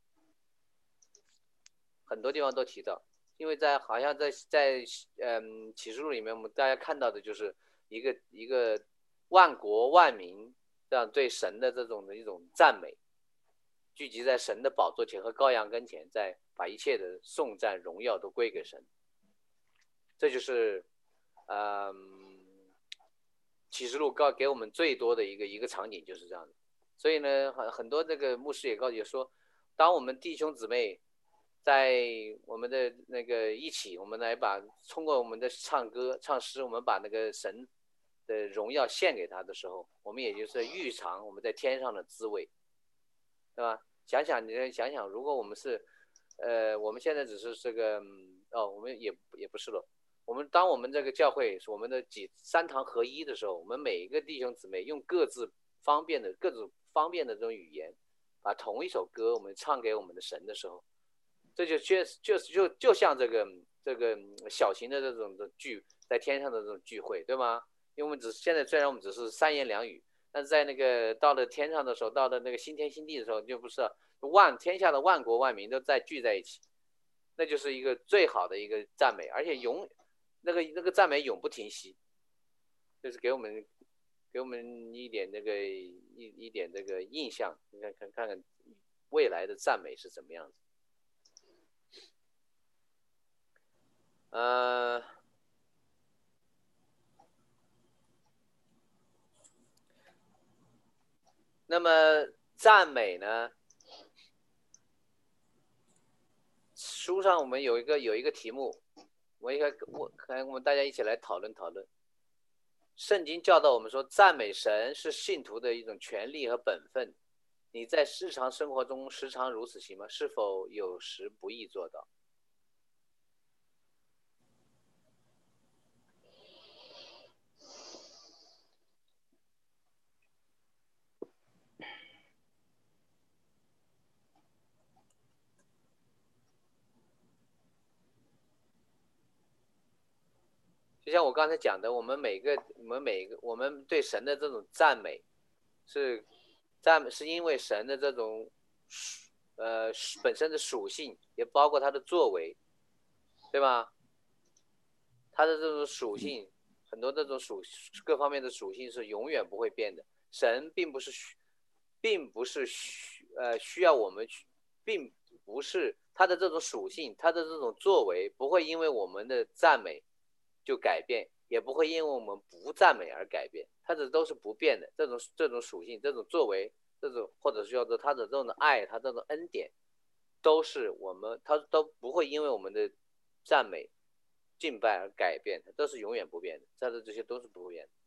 很多地方都提到。因为在好像在在嗯启示录里面，我们大家看到的就是一个一个万国万民这样对神的这种的一种赞美，聚集在神的宝座前和羔羊跟前，在把一切的颂赞荣耀都归给神。这就是嗯启示录告给我们最多的一个一个场景就是这样的。所以呢，很很多这个牧师也告诫说，当我们弟兄姊妹在我们的那个一起，我们来把通过我们的唱歌唱诗，我们把那个神的荣耀献给他的时候，我们也就是预尝我们在天上的滋味，对吧？想想你想想，如果我们是呃我们现在只是这个哦，我们也也不是了。我们当我们这个教会是我们的几三堂合一的时候，我们每一个弟兄姊妹用各自方便的各自方便的这种语言，把同一首歌我们唱给我们的神的时候，这就确实就是就就像这个这个小型的这种的聚在天上的这种聚会，对吗？因为我们只现在虽然我们只是三言两语，但是在那个到了天上的时候，到了那个新天新地的时候，就不是万天下的万国万民都在聚在一起，那就是一个最好的一个赞美，而且永那个那个赞美永不停息，就是给我们给我们一点那个一一点这个印象，你看看看看未来的赞美是怎么样子。呃，那么赞美呢？书上我们有一个有一个题目，我应该我看我们大家一起来讨论讨论。圣经教导我们说，赞美神是信徒的一种权利和本分。你在日常生活中时常如此行吗？是否有时不易做到？ 就像我刚才讲的，我们每个我们每个我们对神的这种赞美，是赞美是因为神的这种呃本身的属性，也包括他的作为，对吧？他的这种属性，很多这种属各方面的属性是永远不会变的。神并不是并不是需呃需要我们去，并不是他的这种属性，他的这种作为不会因为我们的赞美就改变，也不会因为我们不赞美而改变，它这都是不变的。这种这种属性，这种作为，这种或者是叫做他的这种爱，他这种恩典，都是我们他都不会因为我们的赞美敬拜而改变，它都是永远不变的，它的这些都是不变的。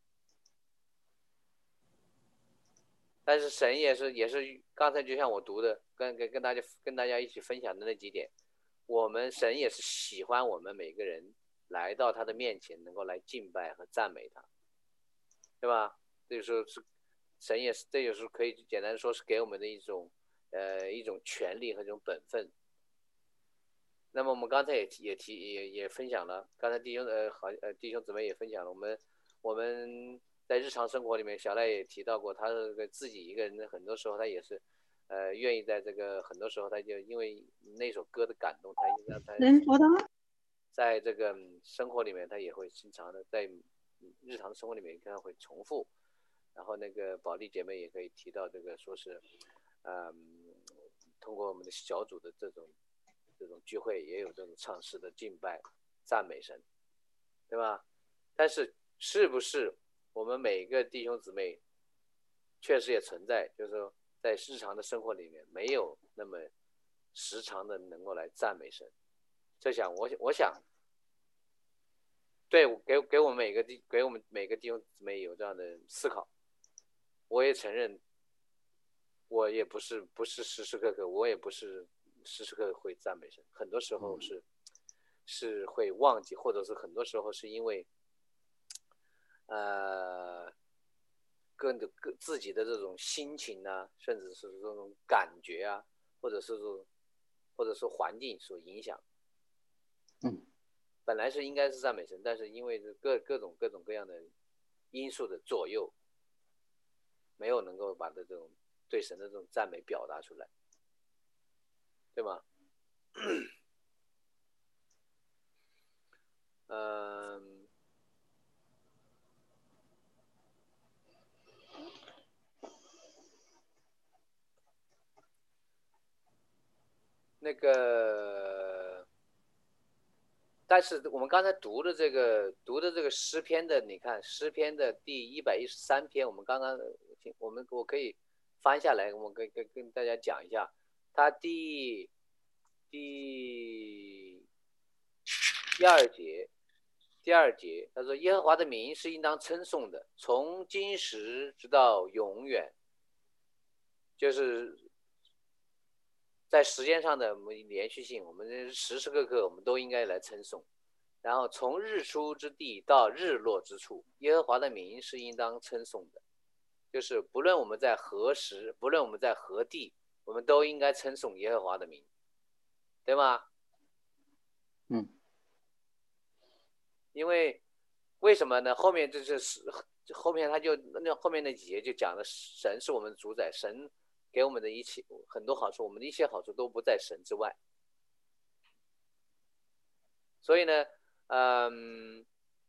但是神也是也是刚才就像我读的，跟跟跟大家跟大家一起分享的那几点，我们神也是喜欢我们每个人来到他的面前，能够来敬拜和赞美他，对吧？这就是是神也是，这就是可以简单说是给我们的一种呃一种权利和一种本分。那么我们刚才也提也提也也分享了，刚才弟兄呃好呃弟兄姊妹也分享了，我们我们在日常生活里面，小赖也提到过，他这个自己一个人，很多时候他也是呃愿意在这个很多时候他就因为那首歌的感动，他让他在这个生活里面，他也会经常的在日常生活里面他会重复。然后那个宝莉姐妹也可以提到这个，说是嗯通过我们的小组的这种这种聚会，也有这种唱诗的敬拜赞美神，对吧？但是是不是我们每个弟兄姊妹确实也存在，就是说在日常的生活里面没有那么时常的能够来赞美神？这想我我想对给给我们每个弟给我们每个弟兄姊妹有这样的思考。我也承认，我也不是不是时时刻刻，我也不是时时刻刻会赞美神，很多时候是是会忘记，或者是很多时候是因为呃各各自己的这种心情啊，甚至是这种感觉啊，或者是说或者说环境所影响。 嗯， 本来是应该是赞美神，但是因为各各种各种各样的因素的左右，没有能够把这种对神的这种赞美表达出来，对吗？嗯，那个，但是我们刚才读的这个读的这个诗篇的，你看诗篇的第一百一十三篇，我们刚刚我们我可以翻下来，我可以跟跟大家讲一下，它第第第二节。第二节，他说：“耶和华的名是应当称颂的，从今时直到永远。”就是在时间上的连续性，我们时时刻刻我们都应该来称颂。然后从日出之地到日落之处，耶和华的名是应当称颂的。就是不论我们在何时，不论我们在何地，我们都应该称颂耶和华的名，对吗？ 嗯。 因为为什么呢？后面就是后面他就那后面那几节就讲了，神是我们的主宰，神给我们的一切很多好处，我们的一切好处都不在神之外。所以呢，嗯，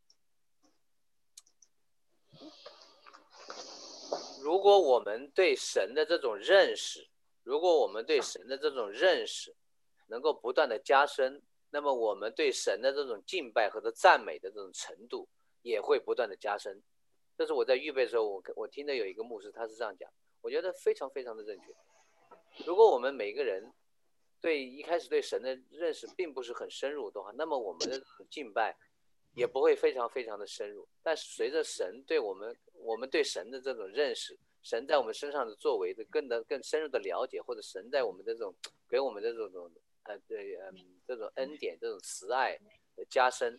如果我们对神的这种认识，如果我们对神的这种认识能够不断的加深，那么我们对神的这种敬拜和赞美的这种程度也会不断的加深。这是我在预备的时候，我我听的有一个牧师他是这样讲，我觉得非常非常的正确。如果我们每个人对一开始对神的认识并不是很深入的话，那么我们的这种敬拜也不会非常非常的深入。但是随着神对我们我们对神的这种认识，神在我们身上的作为的更的更深入的了解，或者神在我们的这种给我们的这种呃对嗯这种恩典这种慈爱的加深，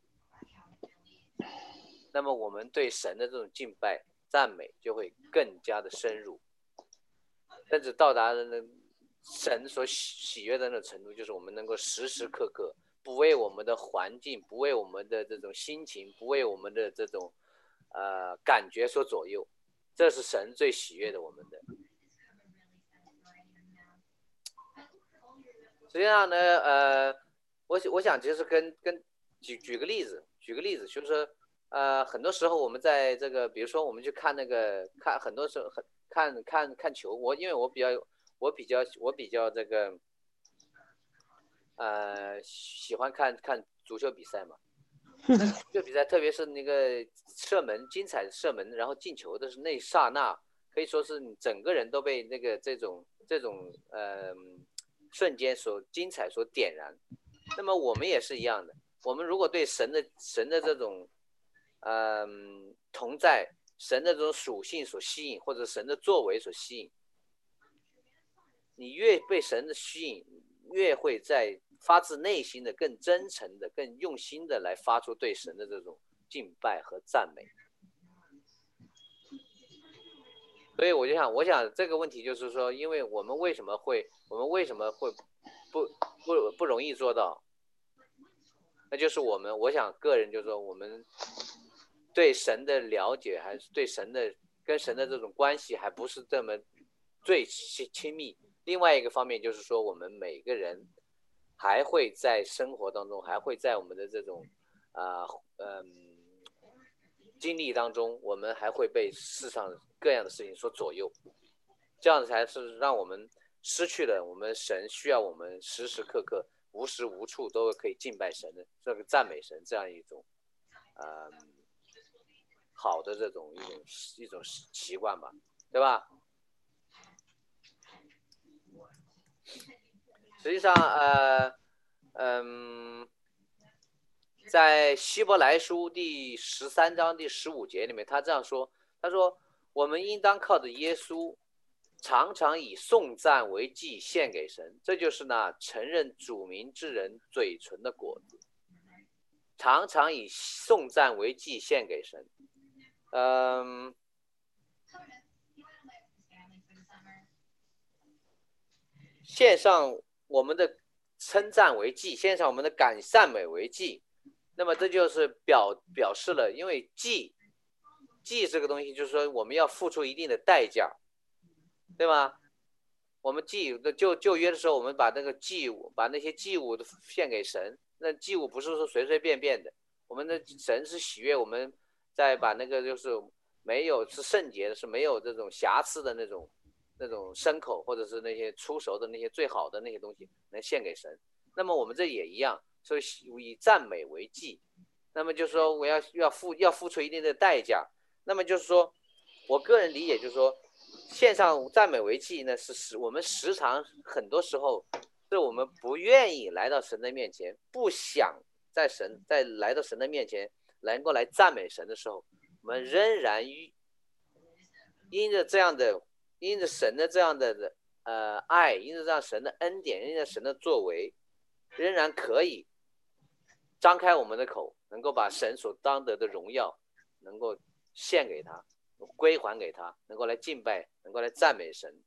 那么我们对神的这种敬拜赞美就会更加的深入，甚至到达了神所喜悦的那种程度，就是我们能够时时刻刻不为我们的环境，不为我们的这种心情，不为我们的这种呃感觉所左右，这是神最喜悦的我们的。实际上呢，呃，我我想其实跟跟举举个例子，举个例子，就是说，呃，很多时候我们在这个，比如说我们去看那个看，很多时候很看看看球，我因为我比较我比较我比较这个，呃，喜欢看看足球比赛嘛。那个足球比赛，特别是那个射门，精彩的射门，然后进球的是那一刹那，可以说是你整个人都被那个这种这种呃。瞬间所精彩所点燃。那么我们也是一样的，我们如果对神的神的这种嗯、呃、同在，神的这种属性所吸引，或者神的作为所吸引，你越被神的吸引，越会在发自内心的更真诚的更用心的来发出对神的这种敬拜和赞美。所以我就想，我想这个问题就是说，因为我们为什么会，我们为什么会不不不容易做到？那就是我们，我想个人就是说，我们对神的了解，还是对神的跟神的这种关系，还不是这么最亲密。另外一个方面就是说，我们每个人还会在生活当中，还会在我们的这种啊嗯。呃经历当中，我们还会被世上各样的事情所左右，这样才是让我们失去了我们神需要我们时时刻刻无时无处都可以敬拜神的这个赞美神这样一种呃好的这种一种一种习惯吧，对吧？实际上呃嗯在希伯来书第十三章第十五节里面，他这样说：“他说，我们应当靠着耶稣，常常以颂赞为祭献给神，这就是那承认主名之人嘴唇的果子。常常以颂赞为祭献给神。”嗯，献上我们的称赞为祭，献上我们的感赞美为祭。那么这就是表表示了，因为祭祭这个东西，就是说我们要付出一定的代价，对吗？我们祭就旧约的时候，我们把那个祭物，把那些祭物都献给神。那祭物不是说随随便便的，我们的神是喜悦我们再把那个就是没有是圣洁的，是没有这种瑕疵的那种那种牲口，或者是那些出熟的那些最好的那些东西能献给神。那么我们这也一样。所以以赞美为祭，那么就是说我要要付要付出一定的代价。那么就是说，我个人理解就是说，献上赞美为祭呢，是使我们时常很多时候是我们不愿意来到神的面前，不想在神在来到神的面前能够来赞美神的时候，我们仍然因着这样的因着神的这样的呃爱，因着这样神的恩典，因着神的作为，仍然可以张开我们的口，能够把神所当得的荣耀能够献给他，归还给他，能够来敬拜，能够来赞美神。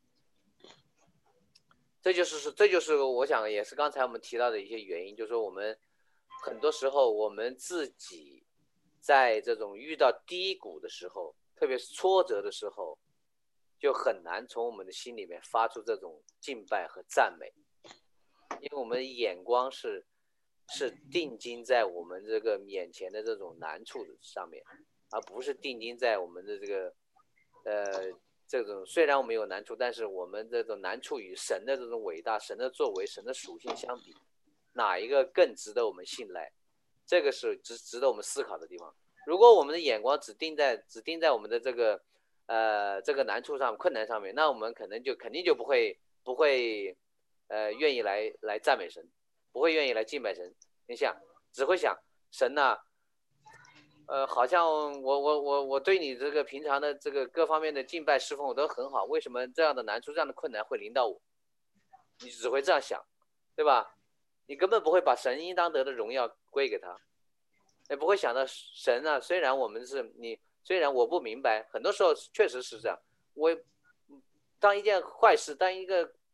这就是这就是我想也是刚才我们提到的一些原因，就是说我们很多时候我们自己在这种遇到低谷的时候，特别是挫折的时候，就很难从我们的心里面发出这种敬拜和赞美，因为我们的眼光是是定睛在我们这个眼前的这种难处上面，而不是定睛在我们的这个呃这种虽然我们有难处，但是我们这种难处与神的这种伟大、神的作为、神的属性相比，哪一个更值得我们信赖？这个是值值得我们思考的地方。如果我们的眼光只盯在只盯在我们的这个呃这个难处上、困难上面，那我们可能就肯定就不会不会呃愿意来来赞美神。不会愿意来敬拜神，你想，只会想神呐、啊，呃，好像我我我我对你这个平常的这个各方面的敬拜侍奉我都很好，为什么这样的难处、这样的困难会临到我？你只会这样想，对吧？你根本不会把神应当得的荣耀归给他，也不会想到神啊。虽然我们是你，虽然我不明白，很多时候确实是这样。我当一件坏事，当一个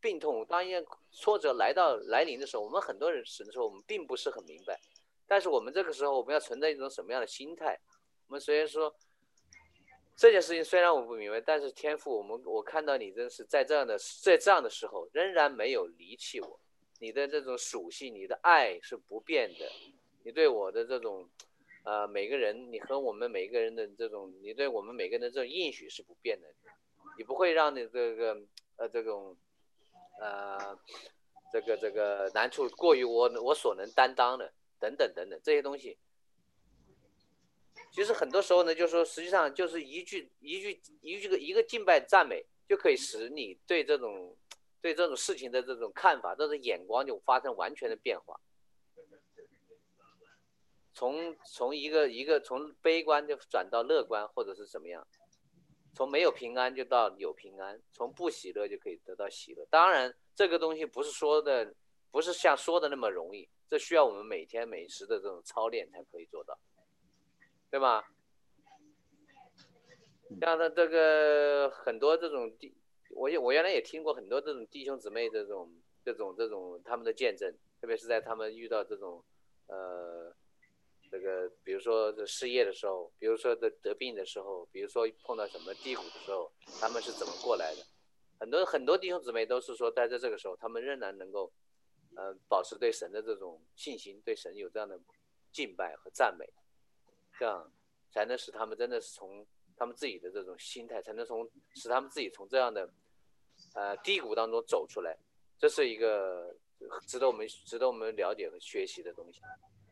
病痛，当一件挫折来到来临的时候，我们很多人时候我们并不是很明白，但是我们这个时候我们要存在一种什么样的心态？我们虽然说这件事情虽然我不明白，但是天父，我们我看到你真是在这样的在这样的时候仍然没有离弃我，你的这种属性，你的爱是不变的，你对我的这种。呃，每个人，你和我们每个人的这种，你对我们每个人的这种应许是不变的，你不会让你这个呃这种呃这个这个难处过于我我所能担当的，等等等等这些东西。其实很多时候呢，就是说，实际上就是一句一句一句个一个敬拜赞美，就可以使你对这种对这种事情的这种看法、这种眼光就发生完全的变化。从从一个一个从悲观就转到乐观，或者是怎么样，从没有平安就到有平安，从不喜乐就可以得到喜乐。当然，这个东西不是说的，不是像说的那么容易，这需要我们每天每时的这种操练才可以做到，对吧？像他这个很多这种弟，我我原来也听过很多这种弟兄姊妹这种这种这种他们的见证，特别是在他们遇到这种呃。这个比如说这失业的时候，比如说得得病的时候，比如说碰到什么低谷的时候，他们是怎么过来的？很多很多弟兄姊妹都是说，在这这个时候，他们仍然能够，呃，保持对神的这种信心，对神有这样的敬拜和赞美，这样才能使他们真的是从他们自己的这种心态，才能从使他们自己从这样的呃低谷当中走出来。这是一个值得我们值得我们了解和学习的东西。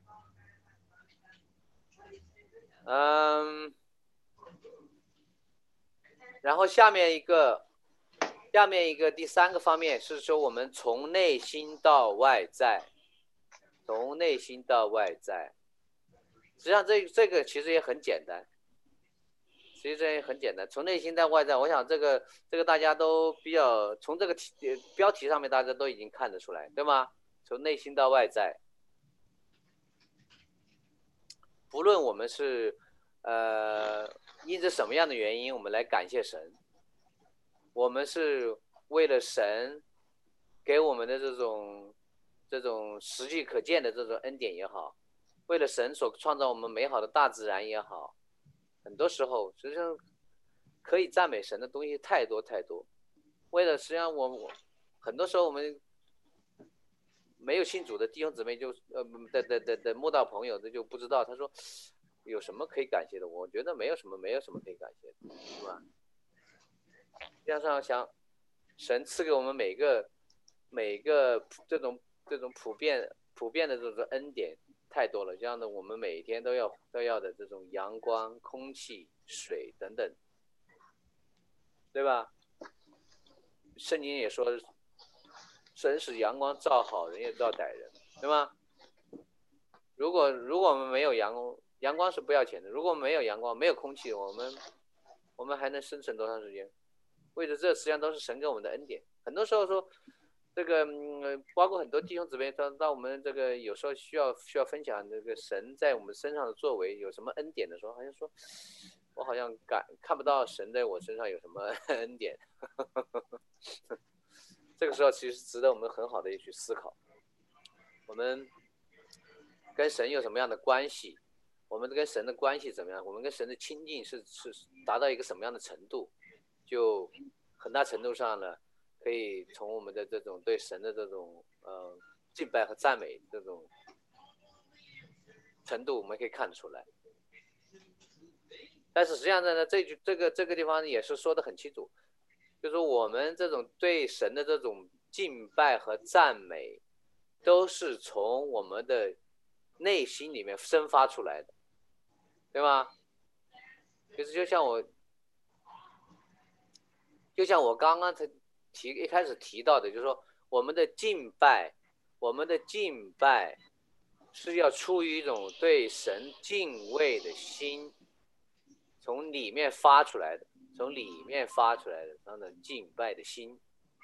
嗯，然后下面一个，下面一个第三个方面是说我们从内心到外在，从内心到外在，实际上这这个其实也很简单，其实也很简单，从内心到外在，我想这个这个大家都比较从这个题标题上面大家都已经看得出来，对吗？从内心到外在，不论我们是呃因着什么样的原因，我们来感谢神。我们是为了神给我们的这种这种实际可见的这种恩典也好，为了神所创造我们美好的大自然也好，很多时候实际上可以赞美神的东西太多太多。为了实际上我我很多时候我们没有信主的弟兄姊妹就呃的的的的慕道朋友他就不知道，他说有什么可以感谢的？我觉得没有什么没有什么可以感谢的，是吧？加上想神赐给我们每个每个这种这种普遍普遍的这种恩典太多了，这样的我们每天都要都要的这种阳光、空气、水等等，对吧？圣经也说，神使阳光照好人也照歹人，对吗？如果如果我们没有阳光，阳光是不要钱的。如果没有阳光，没有空气，我们我们还能生存多长时间？为了这，实际上都是神给我们的恩典。很多时候说，这个嗯，包括很多弟兄姊妹，当当我们这个有时候需要需要分享这个神在我们身上的作为有什么恩典的时候，好像说，我好像感看不到神在我身上有什么恩典。这个时候其实值得我们很好的去思考，我们跟神有什么样的关系？我们跟神的关系怎么样？我们跟神的亲近是是达到一个什么样的程度？就很大程度上呢，可以从我们的这种对神的这种呃敬拜和赞美这种程度，我们可以看得出来。但是实际上呢，这句这个这个地方也是说得很清楚，就是我们这种对神的这种敬拜和赞美，都是从我们的内心里面生发出来的，对吗？就是就像我，就像我刚刚才提一开始提到的，就是说我们的敬拜，我们的敬拜是要出于一种对神敬畏的心，从里面发出来的，从里面发出来的那种敬拜的心。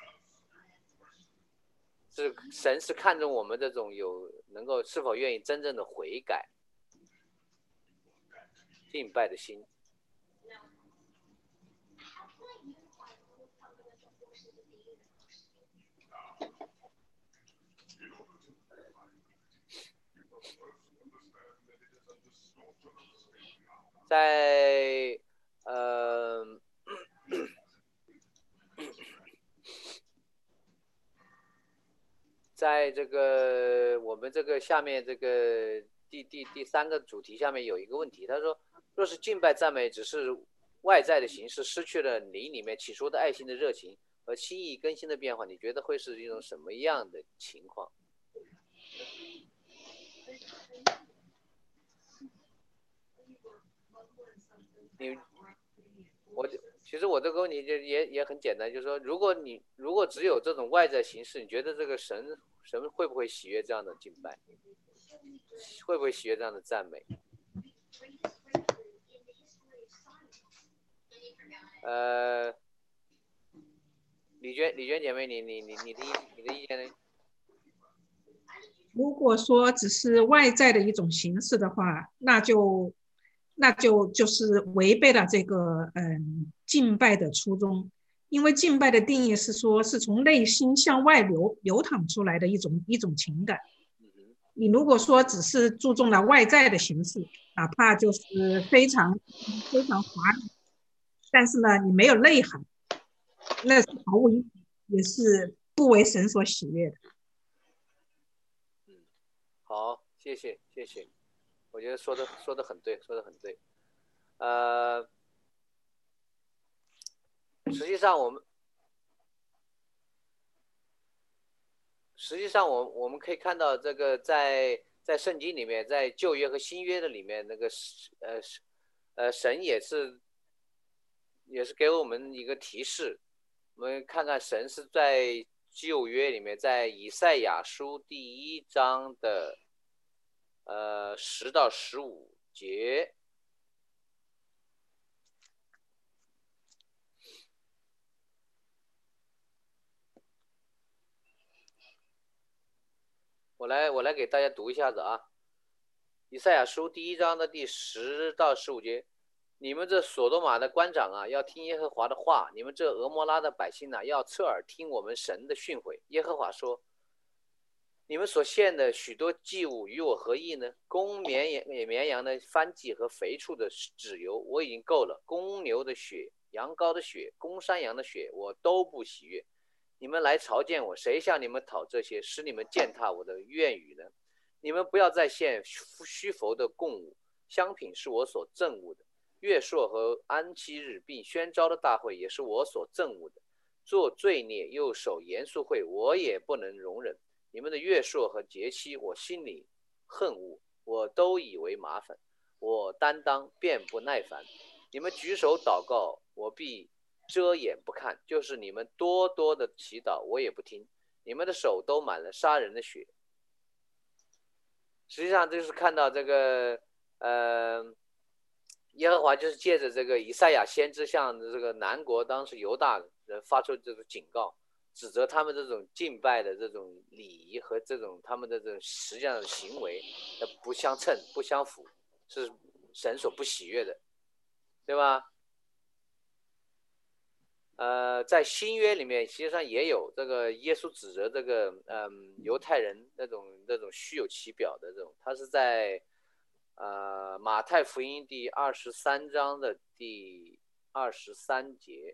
是神是看重我们这种有能够是否愿意真正的悔改、敬拜的心。 在呃，在这个我们这个下面这个第第第三个主题下面有一个问题，他说，若是敬拜赞美只是外在的形式，失去了你里面起初的爱心的热情和心意更新的变化，你觉得会是一种什么样的情况？你，我其实我这个问题就也也很简单，就是说，如果你如果只有这种外在形式，你觉得这个神神会不会喜悦这样的敬拜？会不会喜悦这样的赞美？呃，李娟，李娟姐妹，你你你你的你的意见呢？ 如果说只是外在的一种形式的话，那就那就就是违背了这个嗯敬拜的初衷，因为敬拜的定义是说是从内心向外流流淌出来的一种一种情感。你如果说只是注重了外在的形式，哪怕就是非常非常华丽，但是呢你没有内涵，那是毫无意义，也是不为神所喜悦的。 好，谢谢谢谢，我觉得说的说的很对，说的很对。呃，实际上我们实际上我我们可以看到这个在在圣经里面，在旧约和新约的里面，那个呃呃神也是也是给我们一个提示，我们看看神是在旧约里面，在以赛亚书第一章的呃十到十五节。我来我来给大家读一下子啊，以赛亚书第一章的第十到十五节。你们这所多玛的官长啊，要听耶和华的话；你们这俄摩拉的百姓啊，要侧耳听我们神的训诲。耶和华说：你们所献的许多祭物与我何异呢？公绵羊绵羊的燔祭和肥畜的脂油我已经够了，公牛的血、羊羔的血、公山羊的血我都不喜悦。你们来朝见我，谁向你们讨这些，使你们践踏我的愿语呢？你们不要再献虚浮的供物，香品是我所憎恶的。月朔和安息日并宣召的大会也是我所憎恶的。做罪孽又守严肃会，我也不能容忍。你们的月朔和节期，我心里恨恶，我都以为麻烦，我担当便不耐烦。你们举手祷告，我必遮掩不看；就是你们多多的祈祷，我也不听。你们的手都满了杀人的血。实际上就是看到这个，呃，耶和华就是借着这个以赛亚先知向这个南国当时犹大人发出这个警告，指责他们这种敬拜的这种礼仪和这种他们的这种实际上的行为不相称不相符，是神所不喜悦的，对吧？呃，在新约里面，实际上也有这个耶稣指责这个嗯犹太人那种那种虚有其表的这种，他是在呃马太福音第二十三章的第二十三节，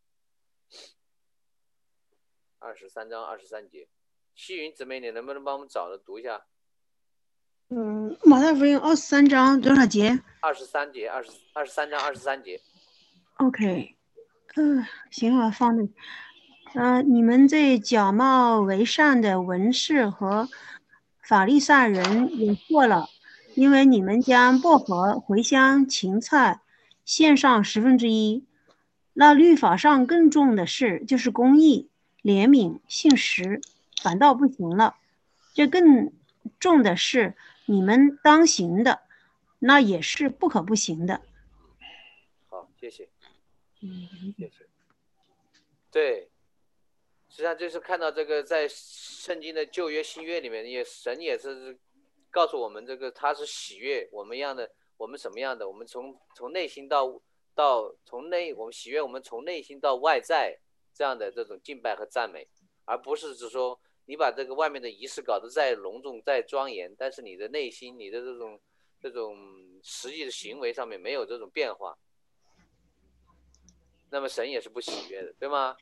二十三章二十三节，西云姊妹，你能不能帮我们找着读一下？ 嗯，马太福音二十三章多少节？ 二十三节，二十二十三章二十三节。 OK。嗯，行，我放那。呃，你们这假冒为善的文士和法利赛人也错了，因为你们将薄荷、茴香、芹菜献上十分之一。那律法上更重的事就是公义、怜悯、信实，反倒不行了。这更重的是你们当行的，那也是不可不行的。 好，谢谢。 嗯， 谢谢。对，实际上就是看到这个在圣经的旧约、新约里面，也神也是告诉我们，这个他是喜悦我们样的，我们什么样的，我们从从内心到到从内，我们喜悦我们从内心到外在这样的这种敬拜和赞美，而不是只说你把这个外面的仪式搞得再隆重、再庄严，但是你的内心、你的这种这种实际的行为上面没有这种变化，那么神也是不喜悦的，对吗？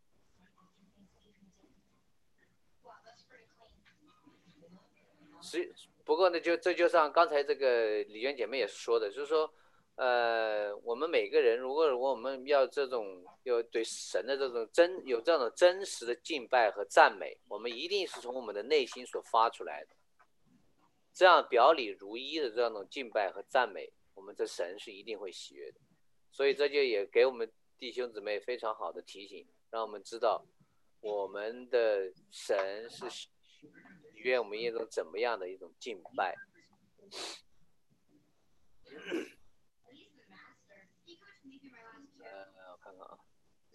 实不过呢，就这就像刚才这个李娟姐妹也是说的，就是说，呃，我们每个人如果如果我们要这种有对神的这种真有这种真实的敬拜和赞美，我们一定是从我们的内心所发出来的，这样表里如一的这种敬拜和赞美，我们这神是一定会喜悦的。所以这就也给我们弟兄姊妹非常好的提醒，让我们知道我们的神是喜悦我们一种怎么样的一种敬拜。呃，我看看啊，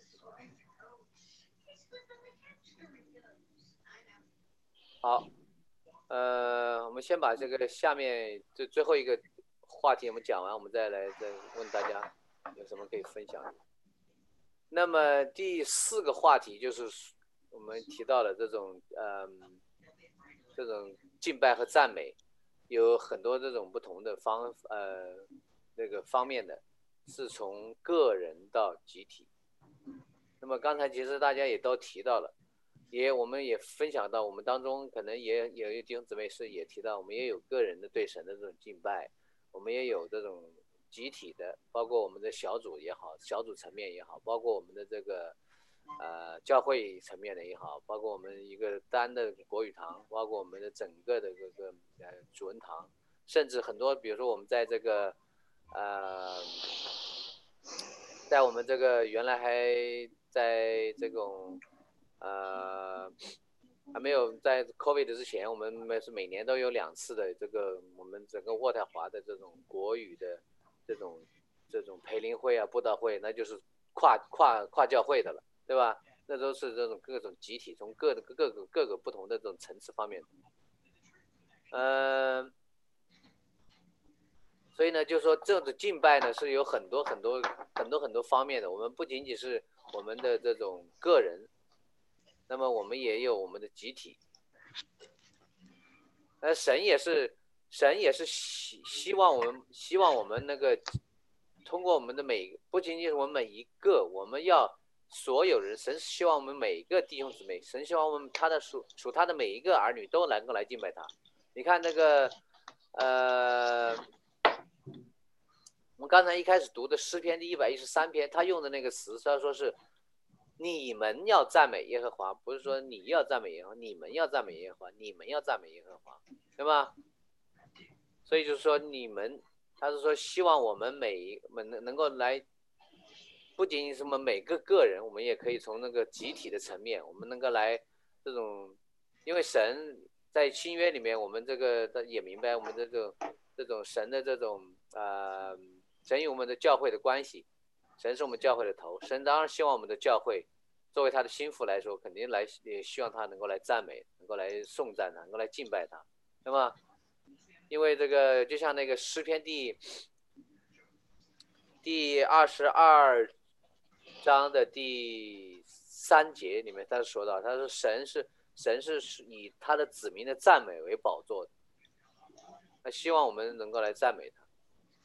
好，呃，我们先把这个下面最最后一个话题我们讲完，我们再来再问大家有什么可以分享的。那么第四个话题就是我们提到的这种嗯这种敬拜和赞美，有很多这种不同的方呃那个方面的，是从个人到集体。那么刚才其实大家也都提到了，也我们也分享到我们当中可能也有一弟兄姊妹是也提到，我们也有个人的对神的这种敬拜，我们也有这种集体的，包括我们的小组也好，小组层面也好，包括我们的这个呃教会层面的也好，包括我们一个单的国语堂，包括我们的整个的这个呃主恩堂，甚至很多比如说我们在这个呃在我们这个原来还在这种呃还没有在 COVID 之前，我们是每年都有两次的这个我们整个渥太华的这种国语的这种这种培灵会啊、布道会，那就是跨跨跨教会的了，对吧？那都是这种各种集体，从各个各个各个不同的这种层次方面，嗯、呃，所以呢，就是说这种敬拜呢是有很多很多很多很多方面的，我们不仅仅是我们的这种个人。那么我们也有我们的集体，那神也是神也是希希望我们希望我们那个通过我们的每不仅仅是我们每一个，我们要所有人，神希望我们每一个弟兄姊妹，神希望我们他的属属他的每一个儿女都能够来敬拜他。你看那个呃，我们刚才一开始读的诗篇第一百一十三篇，他用的那个词，他说是。你们要赞美耶和华，不是说你要赞美耶和华，你们要赞美耶和华，你们要赞美耶和华，对吧？所以就是说你们，他是说希望我们每一能能够来，不仅仅是我们每个个人，我们也可以从那个集体的层面，我们能够来这种，因为神在新约里面，我们这个也明白我们这种这种神的这种呃，神与我们的教会的关系。神是我们教会的头，神当然希望我们的教会作为他的心腹来说，肯定来也希望他能够来赞美，能够来颂赞他，能够来敬拜他。那么，因为这个就像那个诗篇第第二十二章的第三节里面，他说到，他说神是神是以他的子民的赞美为宝座的，他希望我们能够来赞美他。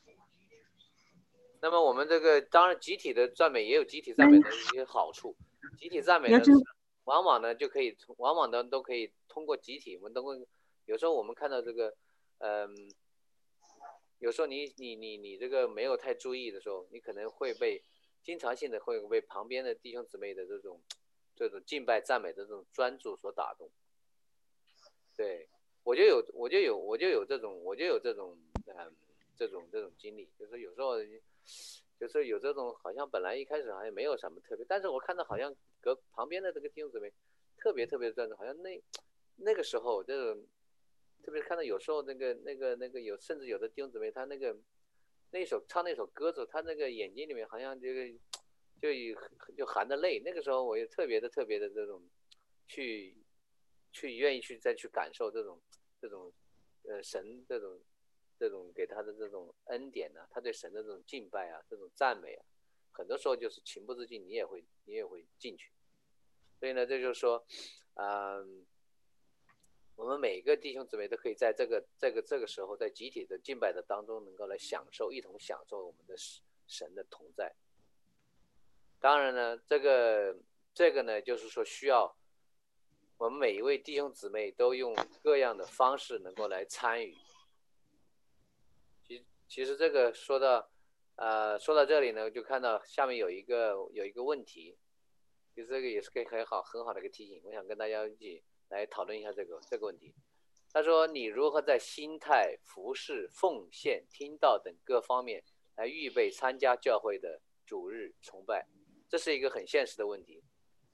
那么我们这个当然集体的赞美也有集体赞美的一些好处，集体赞美呢，往往呢就可以，往往呢都可以通过集体，我们都会有时候我们看到这个，嗯，有时候你你你你这个没有太注意的时候，你可能会被经常性的会被旁边的弟兄姊妹的这种这种敬拜赞美的这种专注所打动。对，我就有我就有我就有这种我就有这种嗯这种这种经历，就是有时候。就是有这种好像本来一开始好像没有什么特别，但是我看到好像隔旁边的这个弟兄姊妹特别特别专注，好像那那个时候这种特别看到有时候那个那个那个有甚至有的弟兄姊妹他那个那首唱那首歌子，他那个眼睛里面好像这个就就含着泪，那个时候我也特别的特别的这种去去愿意去再去感受这种这种呃神这种。这种给他的这种恩典呢、啊，他对神的这种敬拜啊，这种赞美啊，很多时候就是情不自禁，你也会你也会进去。所以呢，这就是说，嗯， 我们每个弟兄姊妹都可以在这个这个这个时候，在集体的敬拜的当中，能够来享受，一同享受我们的神的同在。当然呢，这个这个呢，就是说需要我们每一位弟兄姊妹都用各样的方式能够来参与。其其实这个说到呃说到这里呢，就看到下面有一个有一个问题，其实这个也是可以很好很好的一个提醒，我想跟大家一起来讨论一下这个这个问题。他说：“你如何在心态、服事、奉献、听道等各方面来预备参加教会的主日崇拜？”这是一个很现实的问题。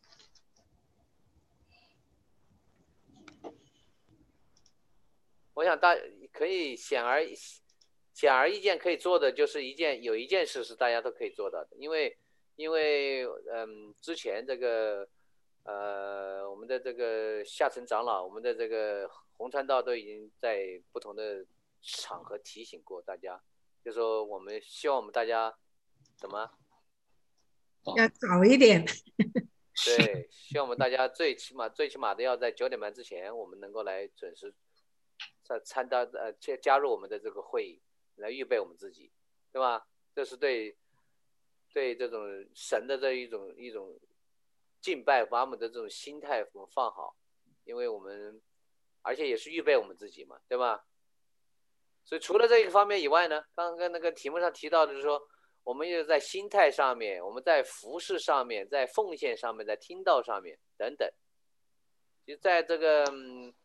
我想大可以显而显而易见可以做的就是一件有一件事是大家都可以做到的，因为因为嗯之前这个呃我们的这个下层长老，我们的这个红传道都已经在不同的场合提醒过大家，就说我们希望我们大家怎么要早一点。 对，希望我们大家最起码最起码的要在九点半之前，我们能够来准时参参加呃加加入我们的这个会议，来预备我们自己，对吧？这是对对这种神的这一种一种敬拜，把我们的这种心态我们放好，因为我们而且也是预备我们自己嘛，对吧？所以除了这个方面以外呢，刚刚那个题目上提到的就是说，我们也在心态上面，我们在服事上面，在奉献上面，在听道上面等等。其实在这个嗯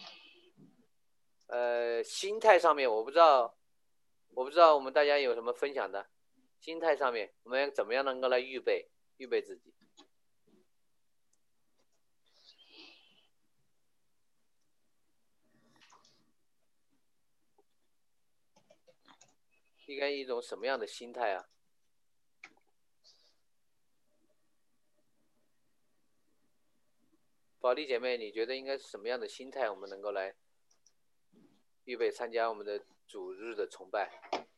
呃心态上面，我不知道，我不知道我们大家有什么分享的？心态上面，我们怎么样能够来预备预备自己？应该一种什么样的心态啊？宝莉姐妹，你觉得应该是什么样的心态，我们能够来预备参加我们的主日的崇拜？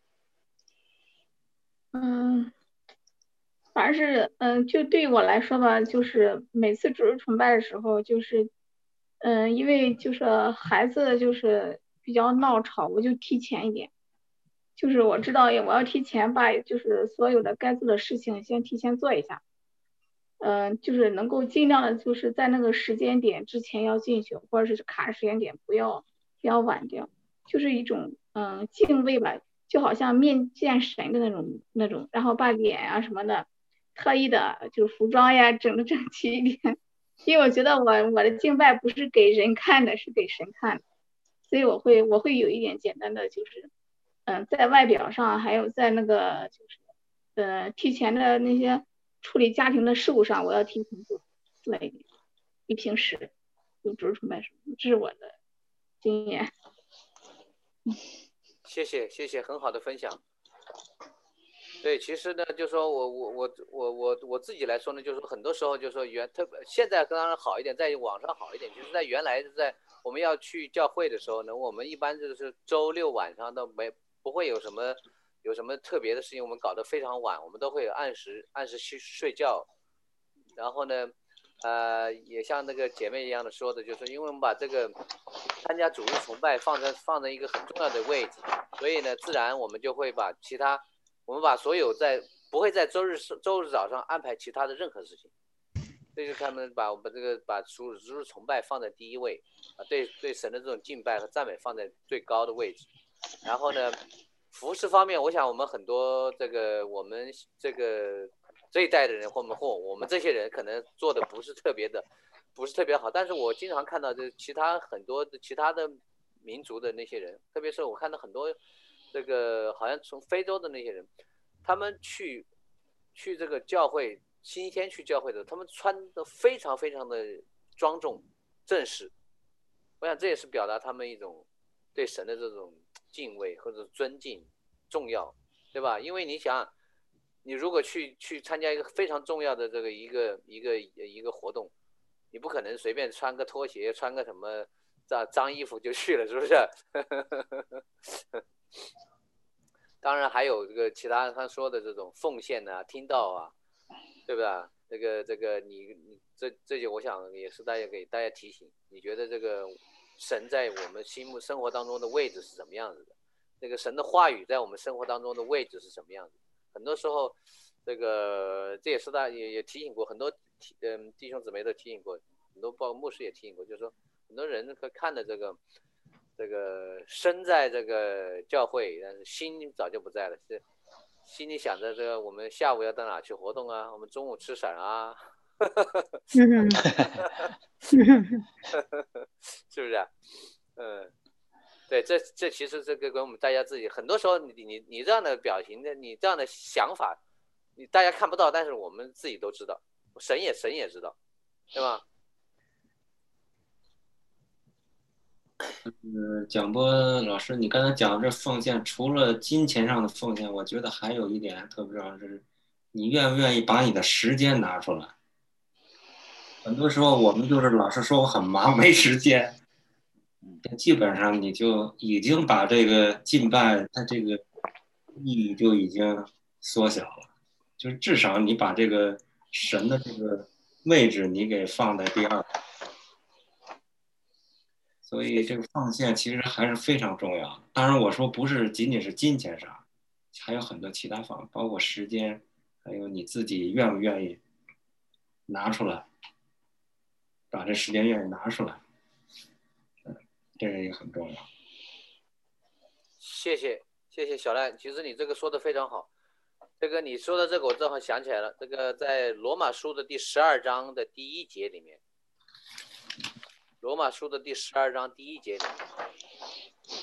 嗯，反正是嗯，就对于我来说吧，就是每次主日崇拜的时候，就是嗯，因为就是孩子就是比较闹吵，我就提前一点。就是我知道我要提前把就是所有的该做的事情先提前做一下，嗯，就是能够尽量的就是在那个时间点之前要进去，或者是卡时间点不要不要晚掉，就是一种嗯敬畏吧，就好像面见神的那种那种，然后把脸啊什么的特意的就是服装呀整得整齐一点，因为我觉得我我的敬拜不是给人看的，是给神看的，所以我会我会有一点简单的就是。嗯，在外表上，还有在那个就是，呃，提前的那些处理家庭的事务上，我要提前做做一点，比平时就主日崇拜时候，这是我的经验。 谢谢谢谢，很好的分享。对，其实呢，就说我我我我我我自己来说呢，就是很多时候就说原特别现在当然好一点，在网上好一点，就是在原来在我们要去教会的时候呢，我们一般就是周六晚上都没。不会有什么有什么特别的事情，我们搞得非常晚，我们都会按时按时去睡觉。然后呢，呃，也像那个姐妹一样的说的，就是因为我们把这个参加主日崇拜放在放在一个很重要的位置，所以呢，自然我们就会把其他，我们把所有在不会在周日周日早上安排其他的任何事情。这就是他们把我们这个把主日崇拜放在第一位啊，对对神的这种敬拜和赞美放在最高的位置。然后呢，服饰方面，我想我们很多这个我们这个这一代的人，或或我们这些人可能做的不是特别的，不是特别好。但是我经常看到这其他很多的其他的民族的那些人，特别是我看到很多这个好像从非洲的那些人，他们去去这个教会星期天去教会的，他们穿的非常非常的庄重正式。我想这也是表达他们一种对神的这种敬畏或者尊敬重要，对吧？因为你想，你如果去去参加一个非常重要的这个一个一个一个活动，你不可能随便穿个拖鞋穿个什么脏脏衣服就去了，是不是？当然还有这个其他他说的这种奉献啊、听道啊，对吧？这个这个你你这这就我想也是大家给大家提醒，你觉得这个神在我们心目生活当中的位置是什么样子的，这个神的话语在我们生活当中的位置是什么样子。很多时候，这个这也是大也也提醒过很多嗯弟兄姊妹都提醒过，很多包括牧师也提醒过，就是说很多人看的这个这个身在这个教会，但是心早就不在了，是心里想着这个我们下午要到哪去活动啊，我们中午吃啥啊。 嗯是不是啊？嗯，对，这这其实这个跟我们大家自己很多时候你你你这样的表情的，你这样的想法，你大家看不到，但是我们自己都知道，神也神也知道，对吧？ 呃，蒋波老师，你刚才讲这奉献，除了金钱上的奉献，我觉得还有一点特别重要，就是你愿不愿意把你的时间拿出来。很多时候我们就是老是说我很忙没时间，基本上你就已经把这个敬拜它这个意义就已经缩小了，就是至少你把这个神的这个位置你给放在第二。所以这个奉献其实还是非常重要的。当然我说不是仅仅是金钱上，还有很多其他方面，包括时间，还有你自己愿不愿意拿出来，把这时间愿意拿出来，嗯，这个也很重要。 谢谢谢谢小赖，其实你这个说的非常好。这个你说的这个我正好想起来了，这个在罗马书的第十二章的第一节里面，罗马书的第十二章第一节里面，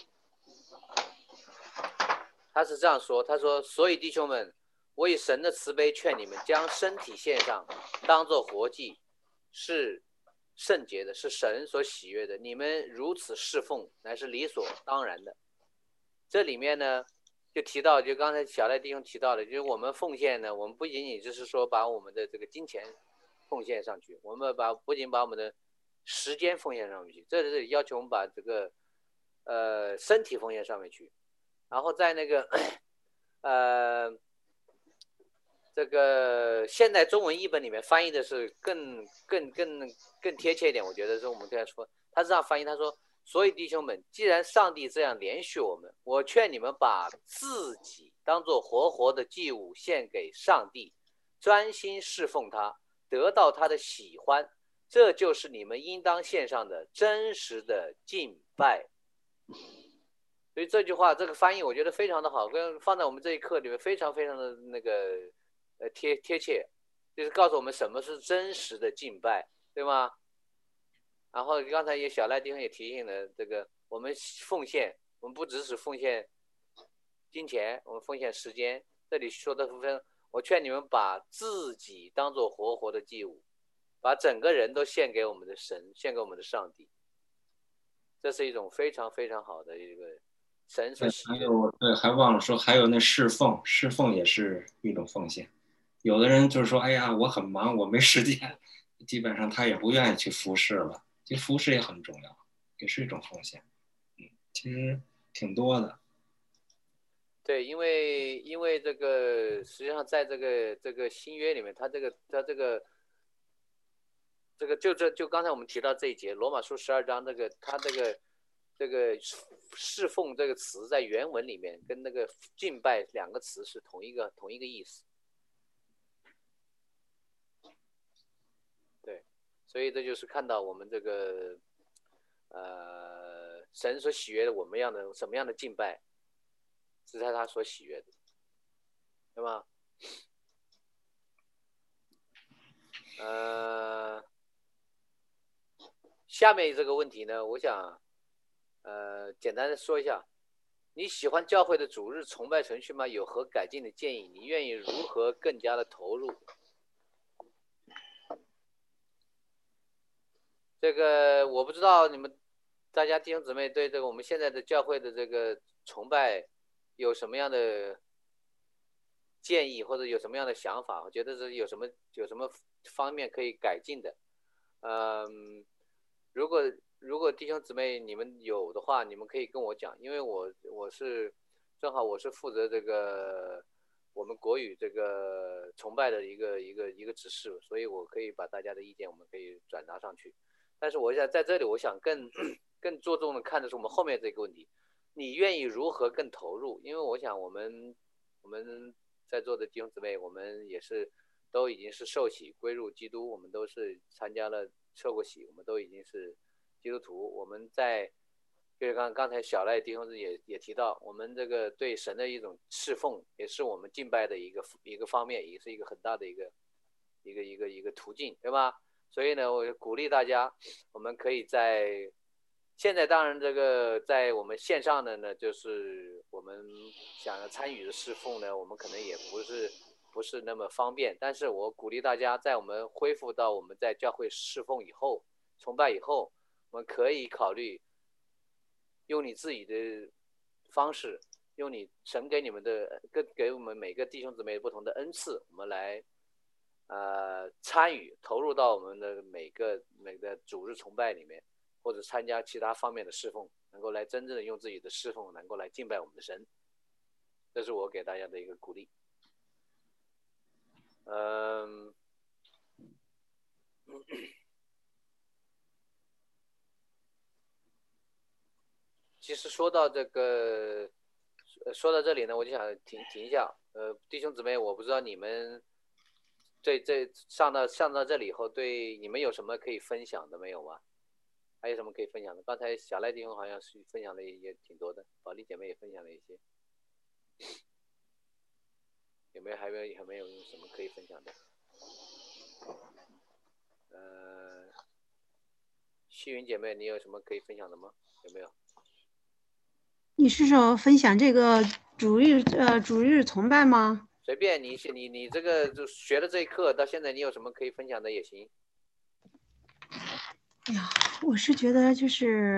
他是这样说，他说，所以弟兄们，我以神的慈悲劝你们，将身体献上，当作活祭，是圣洁的，是神所喜悦的。你们如此侍奉，乃是理所当然的。这里面呢，就提到，就刚才小赖弟兄提到的，就是我们奉献呢，我们不仅仅就是说把我们的这个金钱奉献上去，我们把不仅把我们的时间奉献上去，这是要求我们把这个呃身体奉献上面去，然后在那个呃这个现代中文译本里面翻译的是更更更更贴切一点，我觉得是我们这样说，他是这样翻译，他说。所以弟兄们，既然上帝这样怜恤我们，我劝你们把自己当作活活的祭物献给上帝，专心侍奉他，得到他的喜欢，这就是你们应当献上的真实的敬拜。所以这句话，这个翻译我觉得非常的好，跟放在我们这一课里面非常非常的那个呃贴贴切，就是告诉我们什么是真实的敬拜，对吗？然后刚才也小赖弟兄也提醒了，这个我们奉献，我们不只是奉献金钱，我们奉献时间。这里说的分，我劝你们把自己当作活活的祭物，把整个人都献给我们的神，献给我们的上帝。这是一种非常非常好的一个神所喜悦的。 还有对，还忘了说，还有那侍奉，侍奉也是一种奉献。有的人就是说，哎呀，我很忙，我没时间，基本上他也不愿意去服侍了。其实服侍也很重要，也是一种奉献，嗯，其实挺多的。 对，因为因为这个实际上在这个这个新约里面，它这个它这个这个就这就刚才我们提到这一节，罗马书十二章这个它这个这个侍奉这个词在原文里面跟那个敬拜两个词是同一个同一个意思。对，所以这就是看到我们这个呃神所喜悦的我们样的什么样的敬拜，是在他所喜悦的，对吗？呃，下面这个问题呢，我想呃简单的说一下，你喜欢教会的主日崇拜程序吗？有何改进的建议？你愿意如何更加的投入？这个我不知道你们大家弟兄姊妹对这个我们现在的教会的这个崇拜有什么样的建议，或者有什么样的想法？我觉得是有什么有什么方面可以改进的。嗯，如果如果弟兄姊妹你们有的话，你们可以跟我讲，因为我我是正好我是负责这个我们国语这个崇拜的一个一个一个指示，所以我可以把大家的意见我们可以转达上去。但是我想在这里，我想更更着重的看的是我们后面这个问题，你愿意如何更投入？因为我想我们我们在座的弟兄姊妹，我们也是都已经是受洗归入基督，我们都是参加了受过洗，我们都已经是基督徒。我们在就是刚刚才小赖弟兄也也提到，我们这个对神的一种侍奉，也是我们敬拜的一个一个方面，也是一个很大的一个一个一个一个途径，对吧？所以呢，我鼓励大家，我们可以在现在当然这个在我们线上的呢，就是我们想要参与的侍奉呢，我们可能也不是不是那么方便，但是我鼓励大家，在我们恢复到我们在教会侍奉以后、崇拜以后，我们可以考虑用你自己的方式，用你神给你们的跟给我们每个弟兄姊妹不同的恩赐，我们来呃参与投入到我们的每个每个主日崇拜里面，或者参加其他方面的侍奉，能够来真正的用自己的侍奉能够来敬拜我们的神，这是我给大家的一个鼓励。嗯，其实说到这个，说到这里呢，我就想停停一下。呃，弟兄姊妹，我不知道你们这这上到上到这里以后，对你们有什么可以分享的没有吗？还有什么可以分享的？刚才小赖弟兄好像是分享的也挺多的，宝莉姐妹也分享了一些。有没有还有还没有什么可以分享的？呃，细云姐妹，你有什么可以分享的吗？有没有？ 你是说分享这个主日呃主日崇拜吗？ 随便你你你这个就学了这一课到现在，你有什么可以分享的也行。 哎呀，我是觉得就是，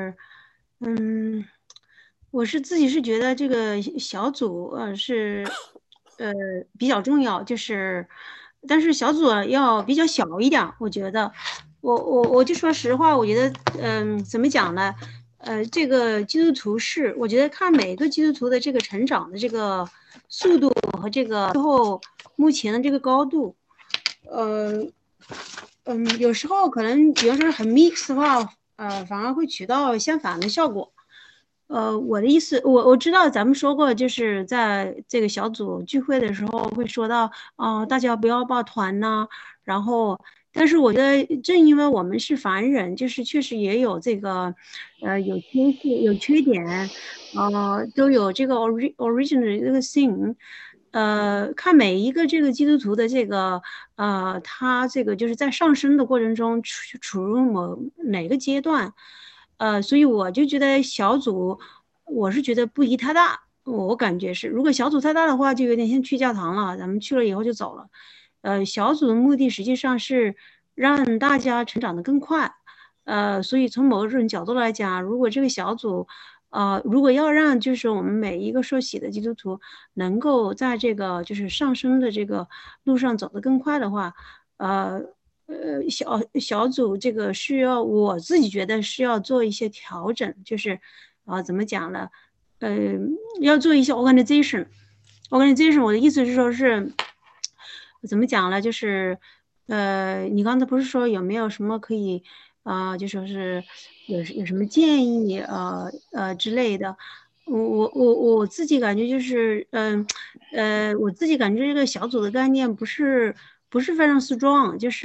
嗯，我是自己是觉得这个小组呃是呃比较重要，就是，但是小组要比较小一点，我觉得，我我我就说实话，我觉得嗯怎么讲呢？呃，这个基督徒是，我觉得看每个基督徒的这个成长的这个速度和这个最后目前的这个高度，呃。嗯，有时候可能，比方说很 mix 的话，呃，反而会起到相反的效果。呃，我的意思，我我知道咱们说过，就是在这个小组聚会的时候会说到，哦、呃，大家不要抱团呐。然后，但是我觉得，正因为我们是凡人，就是确实也有这个，呃，有缺陷、有缺点，呃，都有这个 ori original 这个 sin。呃，看每一个这个基督徒的这个，呃，他这个就是在上升的过程中处处于某哪个阶段，呃，所以我就觉得小组，我是觉得不宜太大，我感觉是，如果小组太大的话，就有点像去教堂了，咱们去了以后就走了，呃，小组的目的实际上是让大家成长得更快，呃，所以从某种角度来讲，如果这个小组，呃，如果要让就是我们每一个受洗的基督徒能够在这个就是上升的这个路上走得更快的话，呃呃，小小组这个需要我自己觉得是要做一些调整，就是啊、呃、怎么讲呢？呃，要做一些 organization，organization， 我的意思是说是怎么讲呢？就是呃，你刚才不是说有没有什么可以？啊、呃，就说是有有什么建议呃呃之类的，我我我我自己感觉就是，嗯 呃, 呃，我自己感觉这个小组的概念不是不是非常 strong，就是，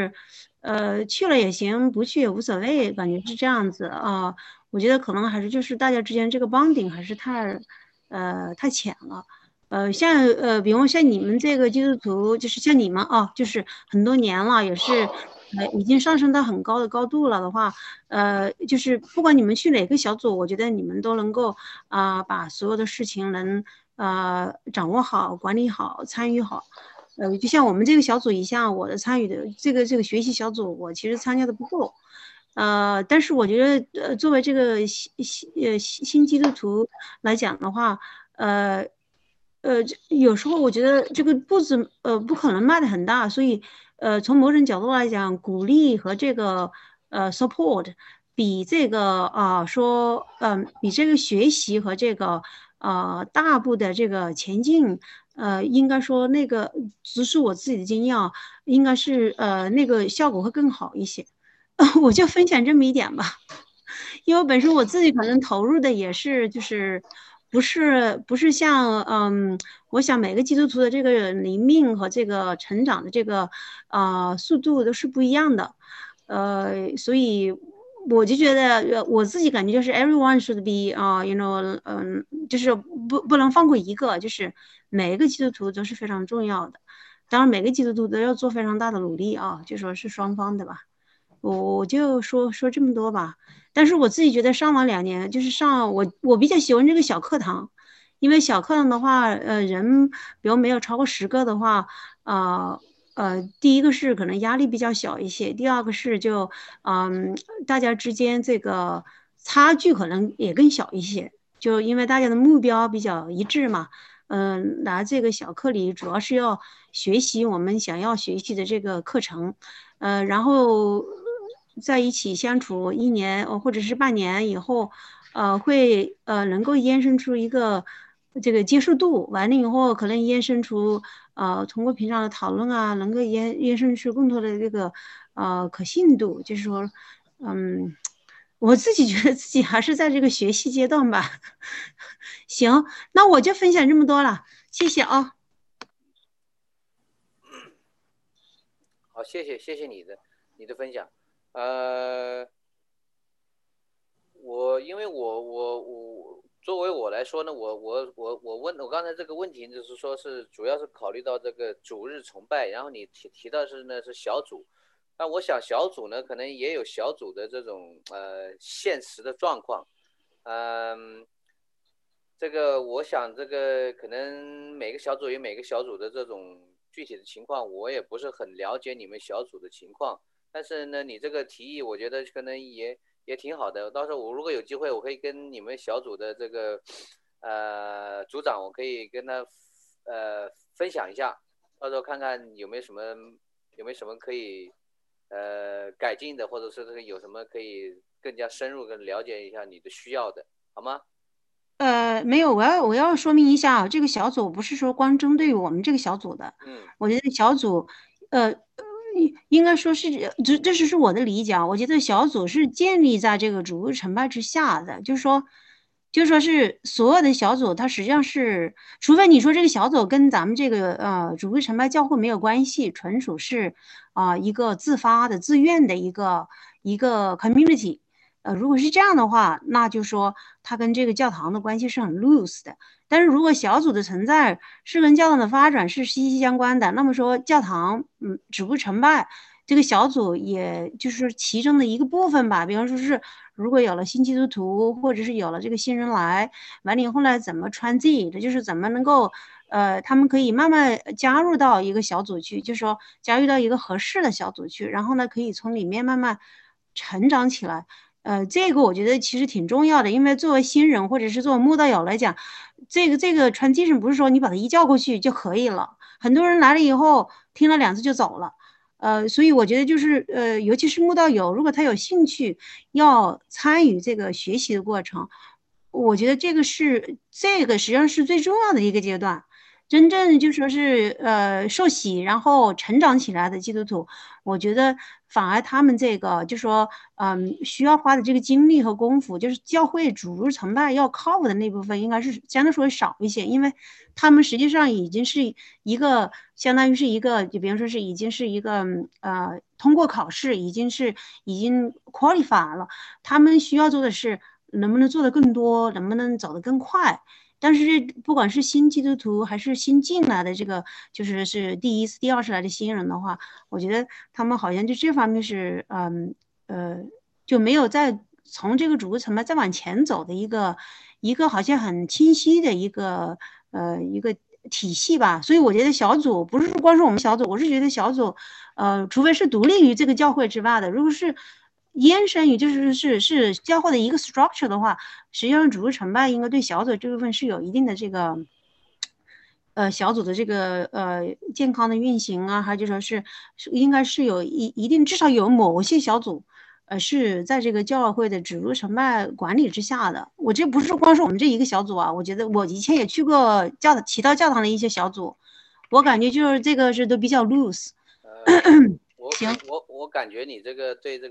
呃，去了也行，不去也无所谓，感觉是这样子啊、呃。我觉得可能还是就是大家之间这个 bonding 还是太，呃，太浅了。呃，像呃，比方像你们这个基督徒，就是像你们啊，就是很多年了，也是。呃，已经上升到很高的高度了的话，呃，就是不管你们去哪个小组，我觉得你们都能够啊、呃，把所有的事情能呃掌握好、管理好、参与好。呃，就像我们这个小组一样，我的参与的这个这个学习小组，我其实参加的不够。呃，但是我觉得，呃，作为这个新新呃新基督徒来讲的话，呃呃，有时候我觉得这个步子呃不可能迈得很大，所以。呃，从某种角度来讲，鼓励和这个呃 support 比这个啊、呃、说，嗯、呃，比这个学习和这个呃大步的这个前进，呃，应该说那个只是我自己的经验啊，应该是呃那个效果会更好一些。我就分享这么一点吧， 因为本身我自己可能投入的也是就是不是不是像嗯，我想每个基督徒的这个灵命和这个成长的这个呃速度都是不一样的，呃，所以我就觉得我自己感觉就是 everyone should be 啊、uh, ，you know， 嗯，就是不不能放过一个，就是每一个基督徒都是非常重要的。当然，每个基督徒都要做非常大的努力啊，就说是双方的吧。我我就说说这么多吧。但是我自己觉得上完两年，就是上我我比较喜欢这个小课堂，因为小课堂的话，呃，人比如没有超过十个的话，呃呃，第一个是可能压力比较小一些，第二个是就嗯、呃，大家之间这个差距可能也更小一些，就因为大家的目标比较一致嘛。嗯，拿这个小课里主要是要学习我们想要学习的这个课程，呃，然后在一起相处一年或者是半年以后，呃，会呃能够延伸出一个这个接受度，完了以后可能延伸出呃通过平常的讨论啊，能够延延伸出更多的这个呃可信度，就是说，嗯。我自己觉得自己还是在这个学习阶段吧。行，那我就分享这么多了，谢谢啊。 好，谢谢谢谢你的你的分享。呃，我因为我我我作为我来说呢，我我我我问我刚才这个问题就是说是主要是考虑到这个主日崇拜，然后你提提到是呢是小组。那我想小组呢，可能也有小组的这种呃现实的状况，嗯、呃，这个我想这个可能每个小组有每个小组的这种具体的情况，我也不是很了解你们小组的情况，但是呢，你这个提议我觉得可能也也挺好的，到时候我如果有机会，我可以跟你们小组的这个呃组长，我可以跟他呃分享一下，到时候看看有没有什么有没有什么可以。呃，改进的，或者是这个有什么可以更加深入跟了解一下你的需要的，好吗？ 呃，没有，我要我要说明一下啊，这个小组不是说光针对于我们这个小组的。 嗯， 我觉得小组，呃，应该说是这这是是我的理解啊。我觉得小组是建立在这个主日崇拜之下的，就是说，就说是所有的小组，它实际上是，除非你说这个小组跟咱们这个呃主日崇拜教会没有关系，纯属是啊、呃、一个自发的、自愿的一个一个 community。呃，如果是这样的话，那就说它跟这个教堂的关系是很 loose 的。但是如果小组的存在是跟教堂的发展是息息相关的，那么说教堂，嗯，止步成败，这个小组也就是其中的一个部分吧。比方说是，如果有了新基督徒，或者是有了这个新人来，完了以后呢，怎么transit，就是怎么能够，呃，他们可以慢慢加入到一个小组去，就是说加入到一个合适的小组去，然后呢，可以从里面慢慢成长起来。呃，这个我觉得其实挺重要的，因为作为新人或者是作为慕道友来讲，这个这个 transition 不是说你把他一叫过去就可以了，很多人来了以后听了两次就走了，呃，所以我觉得就是呃，尤其是慕道友，如果他有兴趣要参与这个学习的过程，我觉得这个是这个实际上是最重要的一个阶段。真正就说是呃受洗然后成长起来的基督徒，我觉得反而他们这个就说嗯需要花的这个精力和功夫，就是教会主日崇拜要靠的那部分，应该是相对说少一些，因为他们实际上已经是一个相当于是一个，就比如说是已经是一个呃通过考试，已经是已经 qualify 了，他们需要做的是能不能做得更多，能不能走得更快。但是不管是新基督徒还是新进来的这个，就是是第一次、第二次来的新人的话，我觉得他们好像就这方面是，嗯呃，就没有再从这个主日崇拜再往前走的一个一个好像很清晰的一个呃一个体系吧。所以我觉得小组不是光是我们小组，我是觉得小组，呃，除非是独立于这个教会之外的，如果是延伸于就是是是教会的一个 structure 的话，实际上主日崇拜应该对小组这部分是有一定的这个，呃，小组的这个呃健康的运行啊，还就说是是应该是有一一定至少有某些小组，呃是在这个教会的主日崇拜管理之下的。我这不是光是我们这一个小组啊，我觉得我以前也去过教其他教堂的一些小组，我感觉就是这个是都比较 loose。 呃，我行， 我我感觉你这个对这个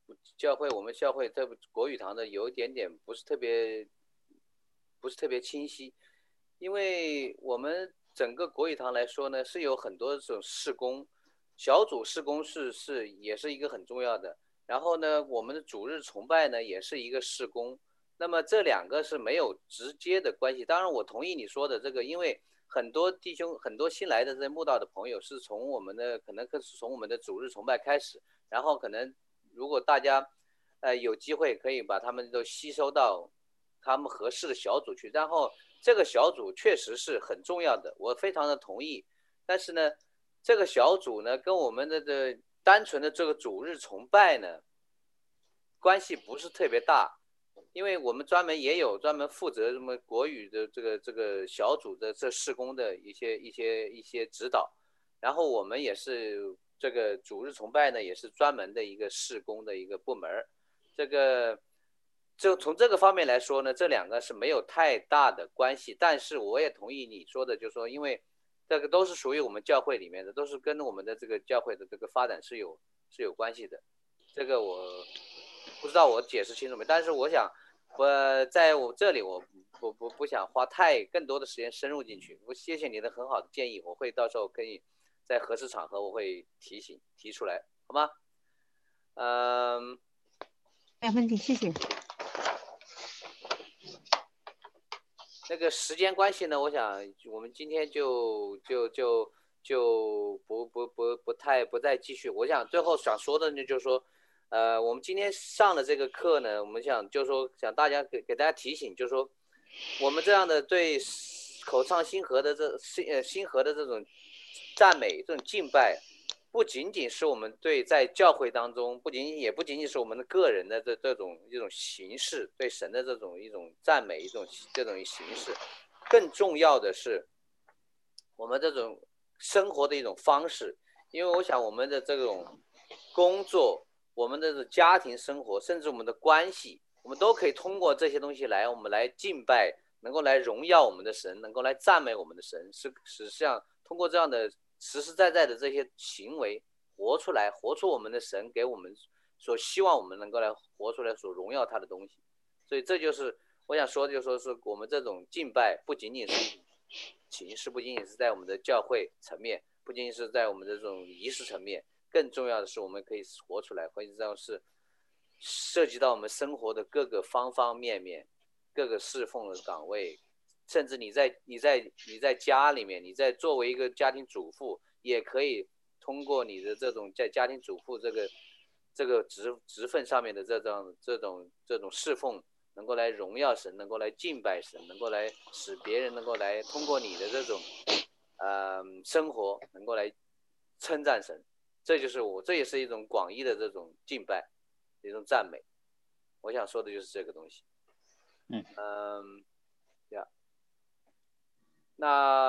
教会我们教会这国语堂的有一点点不是特别不是特别清晰，因为我们整个国语堂来说呢，是有很多这种事工，小组事工是是也是一个很重要的。然后呢，我们的主日崇拜呢也是一个事工。那么这两个是没有直接的关系。当然，我同意你说的这个，因为很多弟兄、很多新来的这些慕道的朋友是从我们的可能是从我们的主日崇拜开始，然后可能如果大家呃有机会可以把他们都吸收到他们合适的小组去，然后这个小组确实是很重要的，我非常的同意。但是呢，这个小组呢跟我们的的单纯的这个主日崇拜呢关系不是特别大。因为我们专门也有专门负责什么国语的这个这个小组的这事工的一些一些一些指导，然后我们也是这个主日崇拜呢，也是专门的一个事工的一个部门。这个就从这个方面来说呢，这两个是没有太大的关系。但是我也同意你说的，就是说，因为这个都是属于我们教会里面的，都是跟我们的这个教会的这个发展是有是有关系的。这个我不知道我解释清楚没？但是我想。我在我这里我不不不想花太更多的时间深入进去。我谢谢你的很好的建议，我会到时候可以在合适场合我会提醒提出来，好吗？嗯， 没问题，谢谢。 那个时间关系呢，我想我们今天就就就就不不不不太不再继续。我想最后想说的呢，就是说。呃，我们今天上的这个课呢，我们想就是说，想大家给给大家提醒，就是说，我们这样的对口唱心和的这心呃心和的这种赞美、这种敬拜，不仅仅是我们对在教会当中，不仅仅也不仅仅是我们的个人的这这种一种形式，对神的这种一种赞美、一种这种形式，更重要的是我们这种生活的一种方式，因为我想我们的这种工作。我们的家庭生活，甚至我们的关系，我们都可以通过这些东西来，我们来敬拜，能够来荣耀我们的神，能够来赞美我们的神，是实际上通过这样的实实在在的这些行为，活出来，活出我们的神给我们所希望我们能够来活出来所荣耀他的东西。所以这就是我想说的，就是说是我们这种敬拜不仅仅是形式，不仅仅是在我们的教会层面，不仅仅是在我们的这种仪式层面。更重要的是，我们可以活出来，或者这样是涉及到我们生活的各个方方面面，各个侍奉的岗位，甚至你在你在你在家里面，你在作为一个家庭主妇，也可以通过你的这种在家庭主妇这个这个职职分上面的这种这种这种侍奉，能够来荣耀神，能够来敬拜神，能够来使别人能够来通过你的这种呃生活，能够来称赞神。这就是我，这也是一种广义的这种敬拜，一种赞美。我想说的就是这个东西。 嗯嗯，呀，那。